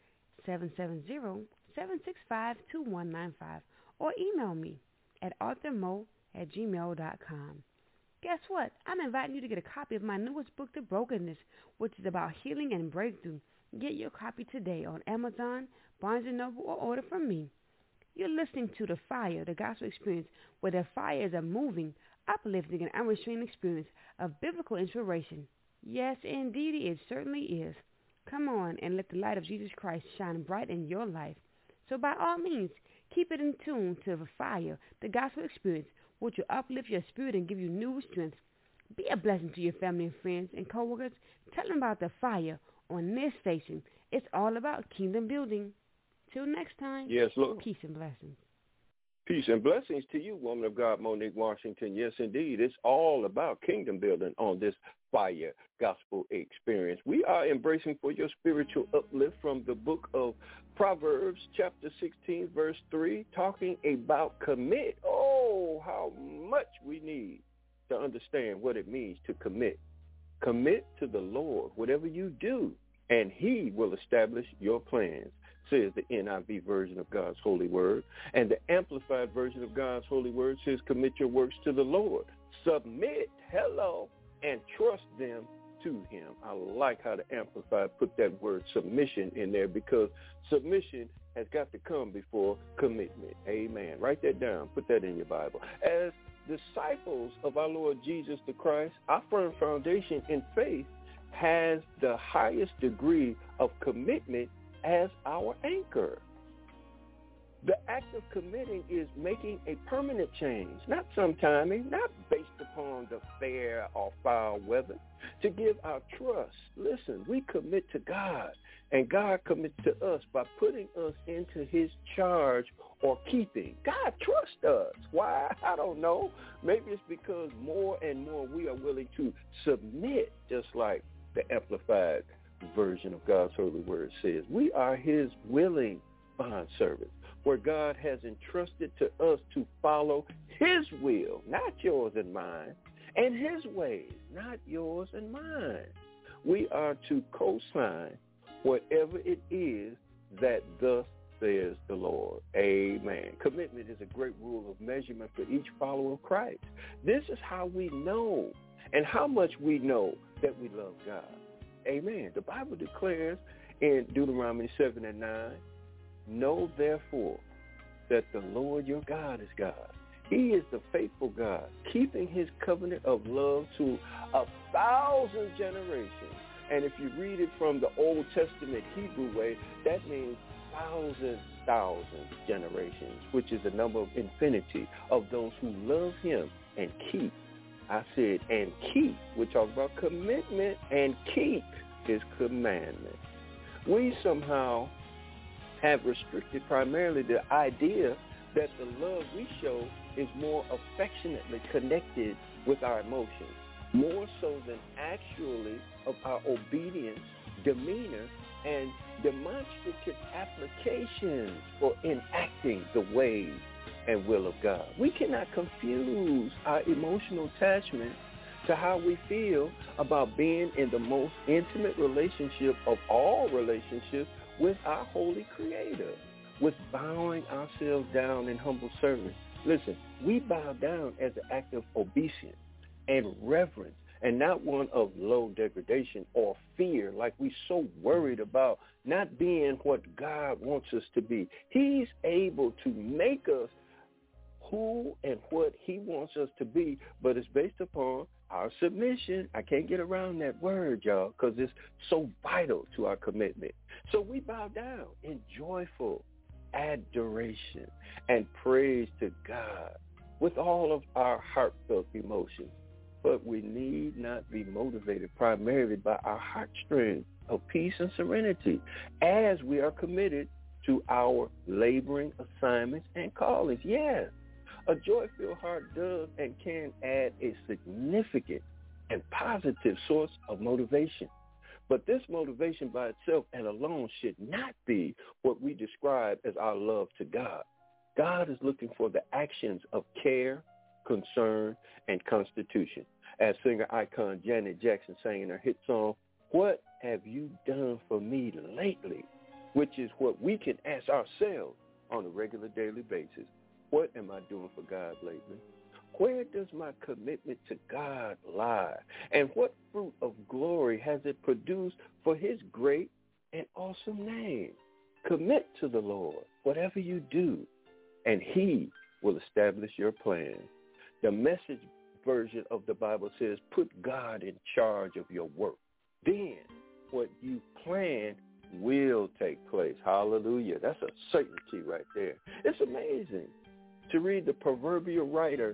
770-765-2195 or email me at arthurmo@gmail.com. Guess what? I'm inviting you to get a copy of my newest book, The Brokenness, which is about healing and breakthrough. Get your copy today on Amazon, Barnes & Noble, or order from me. You're listening to The Fire, the gospel experience, where the fire is a moving, uplifting, and unrestrained experience of biblical inspiration. Yes, indeed, it certainly is. Come on and let the light of Jesus Christ shine bright in your life. So by all means, keep it in tune to The Fire, the gospel experience, which will uplift your spirit and give you new strength. Be a blessing to your family and friends and coworkers. Tell them about The Fire on this station. It's all about kingdom building. Till next time, yes, Lord. Peace and blessings. Peace and blessings to you, woman of God, Monique Washington. Yes, indeed. It's all about kingdom building on this Fire Gospel Experience. We are embracing for your spiritual uplift from the book of Proverbs, chapter 16, verse 3, talking about commit. Oh, how much we need to understand what it means to commit. Commit to the Lord, whatever you do, and he will establish your plans, says the NIV version of God's holy word. And the Amplified version of God's holy word says, commit your works to the Lord. Submit, and trust them to him. I like how the Amplified put that word submission in there, because submission has got to come before commitment. Amen. Write that down. Put that in your Bible. As disciples of our Lord Jesus the Christ, our firm foundation in faith has the highest degree of commitment as our anchor. The act of committing is making a permanent change, not some timing, not based upon the fair or foul weather. To give our trust, listen, we commit to God, and God commits to us by putting us into his charge or keeping. God trusts us. Why? I don't know. Maybe it's because more and more we are willing to submit, just like the Amplified version of God's holy word says. We are his willing bondservants, where God has entrusted to us to follow his will, not yours and mine, and his ways, not yours and mine. We are to co-sign whatever it is that thus says the Lord. Amen. Commitment is a great rule of measurement for each follower of Christ. This is how we know and how much we know that we love God. Amen. The Bible declares in Deuteronomy 7:9, know therefore that the Lord your God is God. He is the faithful God, keeping his covenant of love to 1,000 generations. And if you read it from the Old Testament Hebrew way, that means thousand generations, which is the number of infinity of those who love him and keep. I said, and keep. We're talking about commitment and keep his commandments. We somehow have restricted primarily the idea that the love we show is more affectionately connected with our emotions, more so than actually of our obedience, demeanor, and demonstrative applications for enacting the ways and will of God. We cannot confuse our emotional attachment to how we feel about being in the most intimate relationship of all relationships with our holy Creator, with bowing ourselves down in humble service. Listen, we bow down as an act of obeisance and reverence, and not one of low degradation or fear, like we're so worried about not being what God wants us to be. He's able to make us who and what he wants us to be, but it's based upon our submission. I can't get around that word, y'all, because it's so vital to our commitment. So we bow down in joyful adoration and praise to God with all of our heartfelt emotions. But we need not be motivated primarily by our heartstrings of peace and serenity as we are committed to our laboring assignments and callings. Yes, A joy-filled heart does and can add a significant and positive source of motivation. But this motivation by itself and alone should not be what we describe as our love to God. God is looking for the actions of care, concern, and constitution. As singer icon Janet Jackson sang in her hit song, "What have you done for me lately?" which is what we can ask ourselves on a regular daily basis. What am I doing for God lately? Where does my commitment to God lie? And what fruit of glory has it produced for his great and awesome name? Commit to the Lord, whatever you do, and he will establish your plan. The Message version of the Bible says, put God in charge of your work. Then what you plan will take place. Hallelujah. That's a certainty right there. It's amazing to read the proverbial writer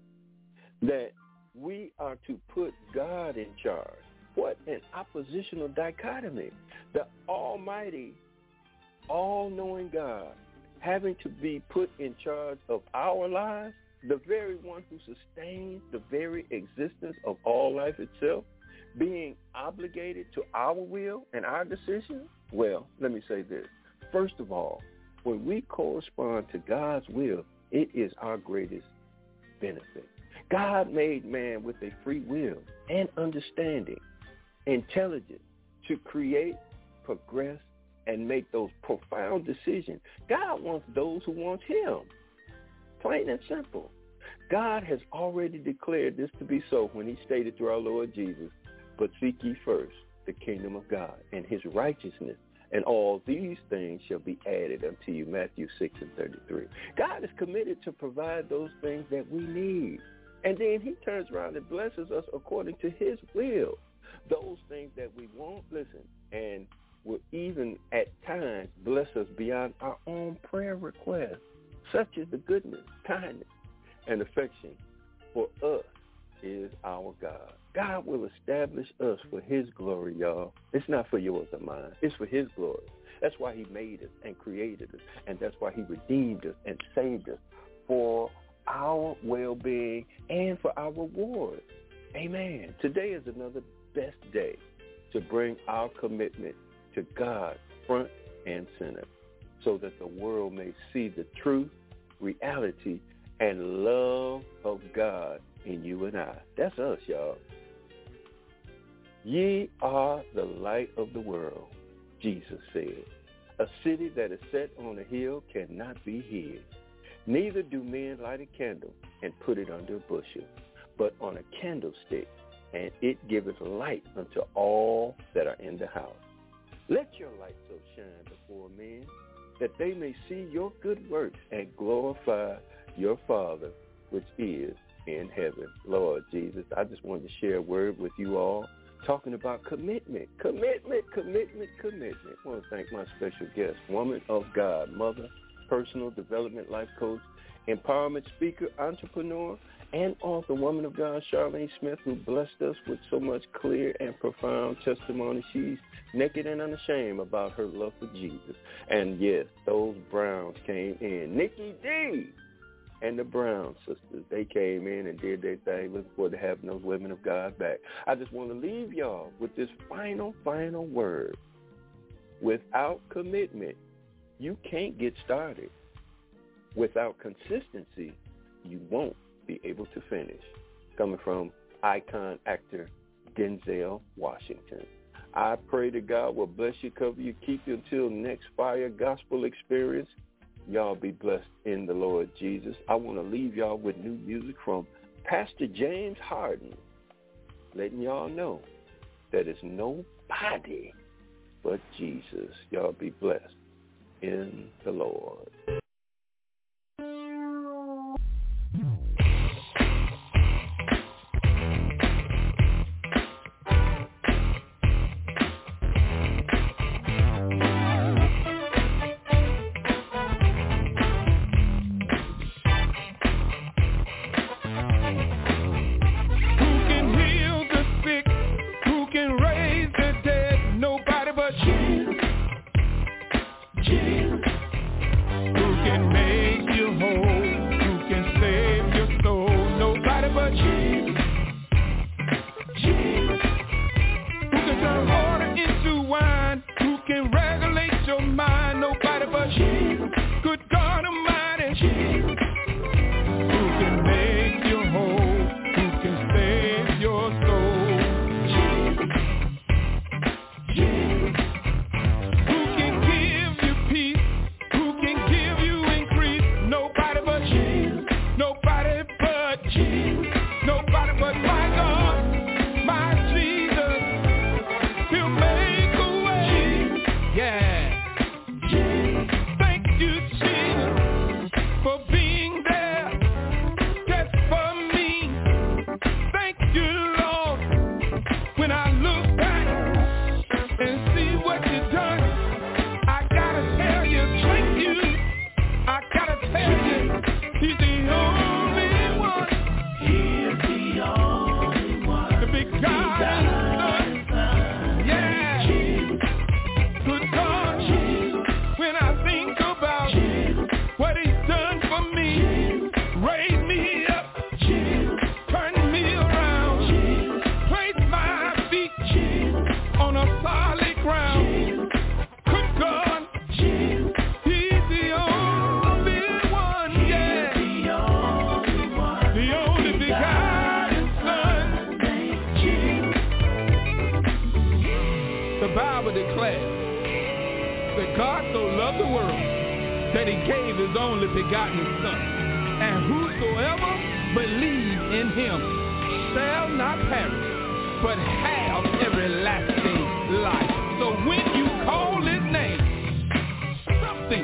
that we are to put God in charge. What an oppositional dichotomy. The almighty, all-knowing God having to be put in charge of our lives, the very one who sustains the very existence of all life itself, being obligated to our will and our decisions? Well, let me say this. First of all, when we correspond to God's will, it is our greatest benefit. God made man with a free will and understanding, intelligence to create, progress, and make those profound decisions. God wants those who want him. Plain and simple. God has already declared this to be so when he stated through our Lord Jesus, but seek ye first the kingdom of God and his righteousness, and all these things shall be added unto you, Matthew 6:33. God is committed to provide those things that we need. And then he turns around and blesses us according to his will. Those things that we want, listen, and will even at times bless us beyond our own prayer requests, such as the goodness, kindness, and affection for us is our God. God will establish us for his glory, y'all. It's not for yours or mine. It's for his glory. That's why he made us and created us, and that's why he redeemed us and saved us for our well-being and for our reward. Amen. Today is another best day to bring our commitment to God front and center so that the world may see the truth, reality, and love of God in you and I. That's us, y'all. Ye are the light of the world, Jesus said. A city that is set on a hill cannot be hid. Neither do men light a candle and put it under a bushel, but on a candlestick, and it giveth light unto all that are in the house. Let your light so shine before men, that they may see your good works and glorify your Father which is in heaven. Lord Jesus, I just wanted to share a word with you all, talking about commitment. Commitment. I want to thank my special guest, woman of God, mother, personal development life coach, empowerment speaker, entrepreneur, and author, woman of God, Charlene Smith, who blessed us with so much clear and profound testimony. She's naked and unashamed about her love for Jesus. And yes, those Browns came in. Nikki D and the Brown sisters, they came in and did their thing. Looking forward to having those women of God back. I just want to leave y'all with this final word. Without commitment, you can't get started. Without consistency, you won't be able to finish. Coming from icon actor Denzel Washington. I pray that God will bless you, cover you, keep you until next Fire Gospel Experience. Y'all be blessed in the Lord Jesus. I want to leave y'all with new music from Pastor James Harden, letting y'all know that it's nobody but Jesus. Y'all be blessed in the Lord. Who can make you whole? Who can save? Yeah. Thank you, Jesus, for being there just for me. Thank you, Lord, when I look back and see what you've done. I gotta tell you, thank you. I gotta tell you, he's the only one. He is the only one. The big God and Son. Yeah. Good God. When I think about what he's done for me, raise me up, turn me around, place my feet on a solid ground. Good God. He's the only one, yeah. The only begotten Son. The Bible declares that God so loved the world that he gave his only begotten Son. And whosoever believes in him shall not perish, but have everlasting life. So when you call his name, something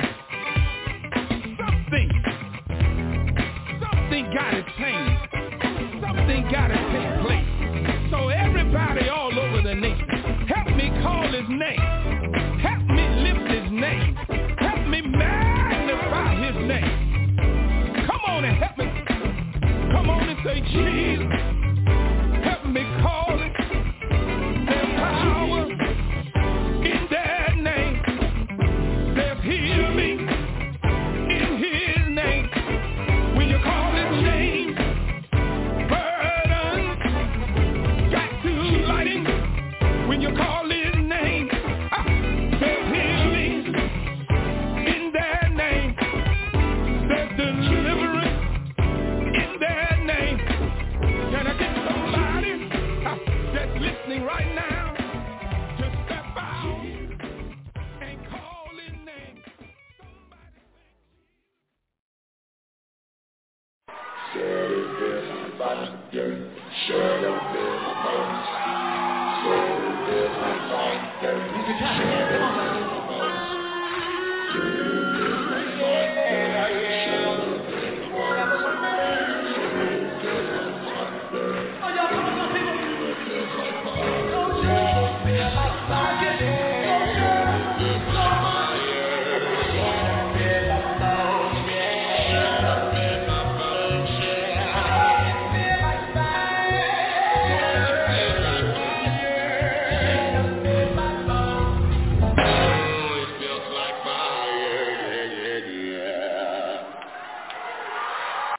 gotta change. Something gotta take place. So everybody all over the nation, help me call his name. Help me lift his name. Help me magnify his name. Come on and help me. Come on and say, Jesus. Help me call it. There's power in that name. There's healing in his name. When you call his name, burdens got to lighten. When you call his name, there's healing in that name. There's deliverance in that name. Can I get somebody that's listening right now to step out and call his name? Come on.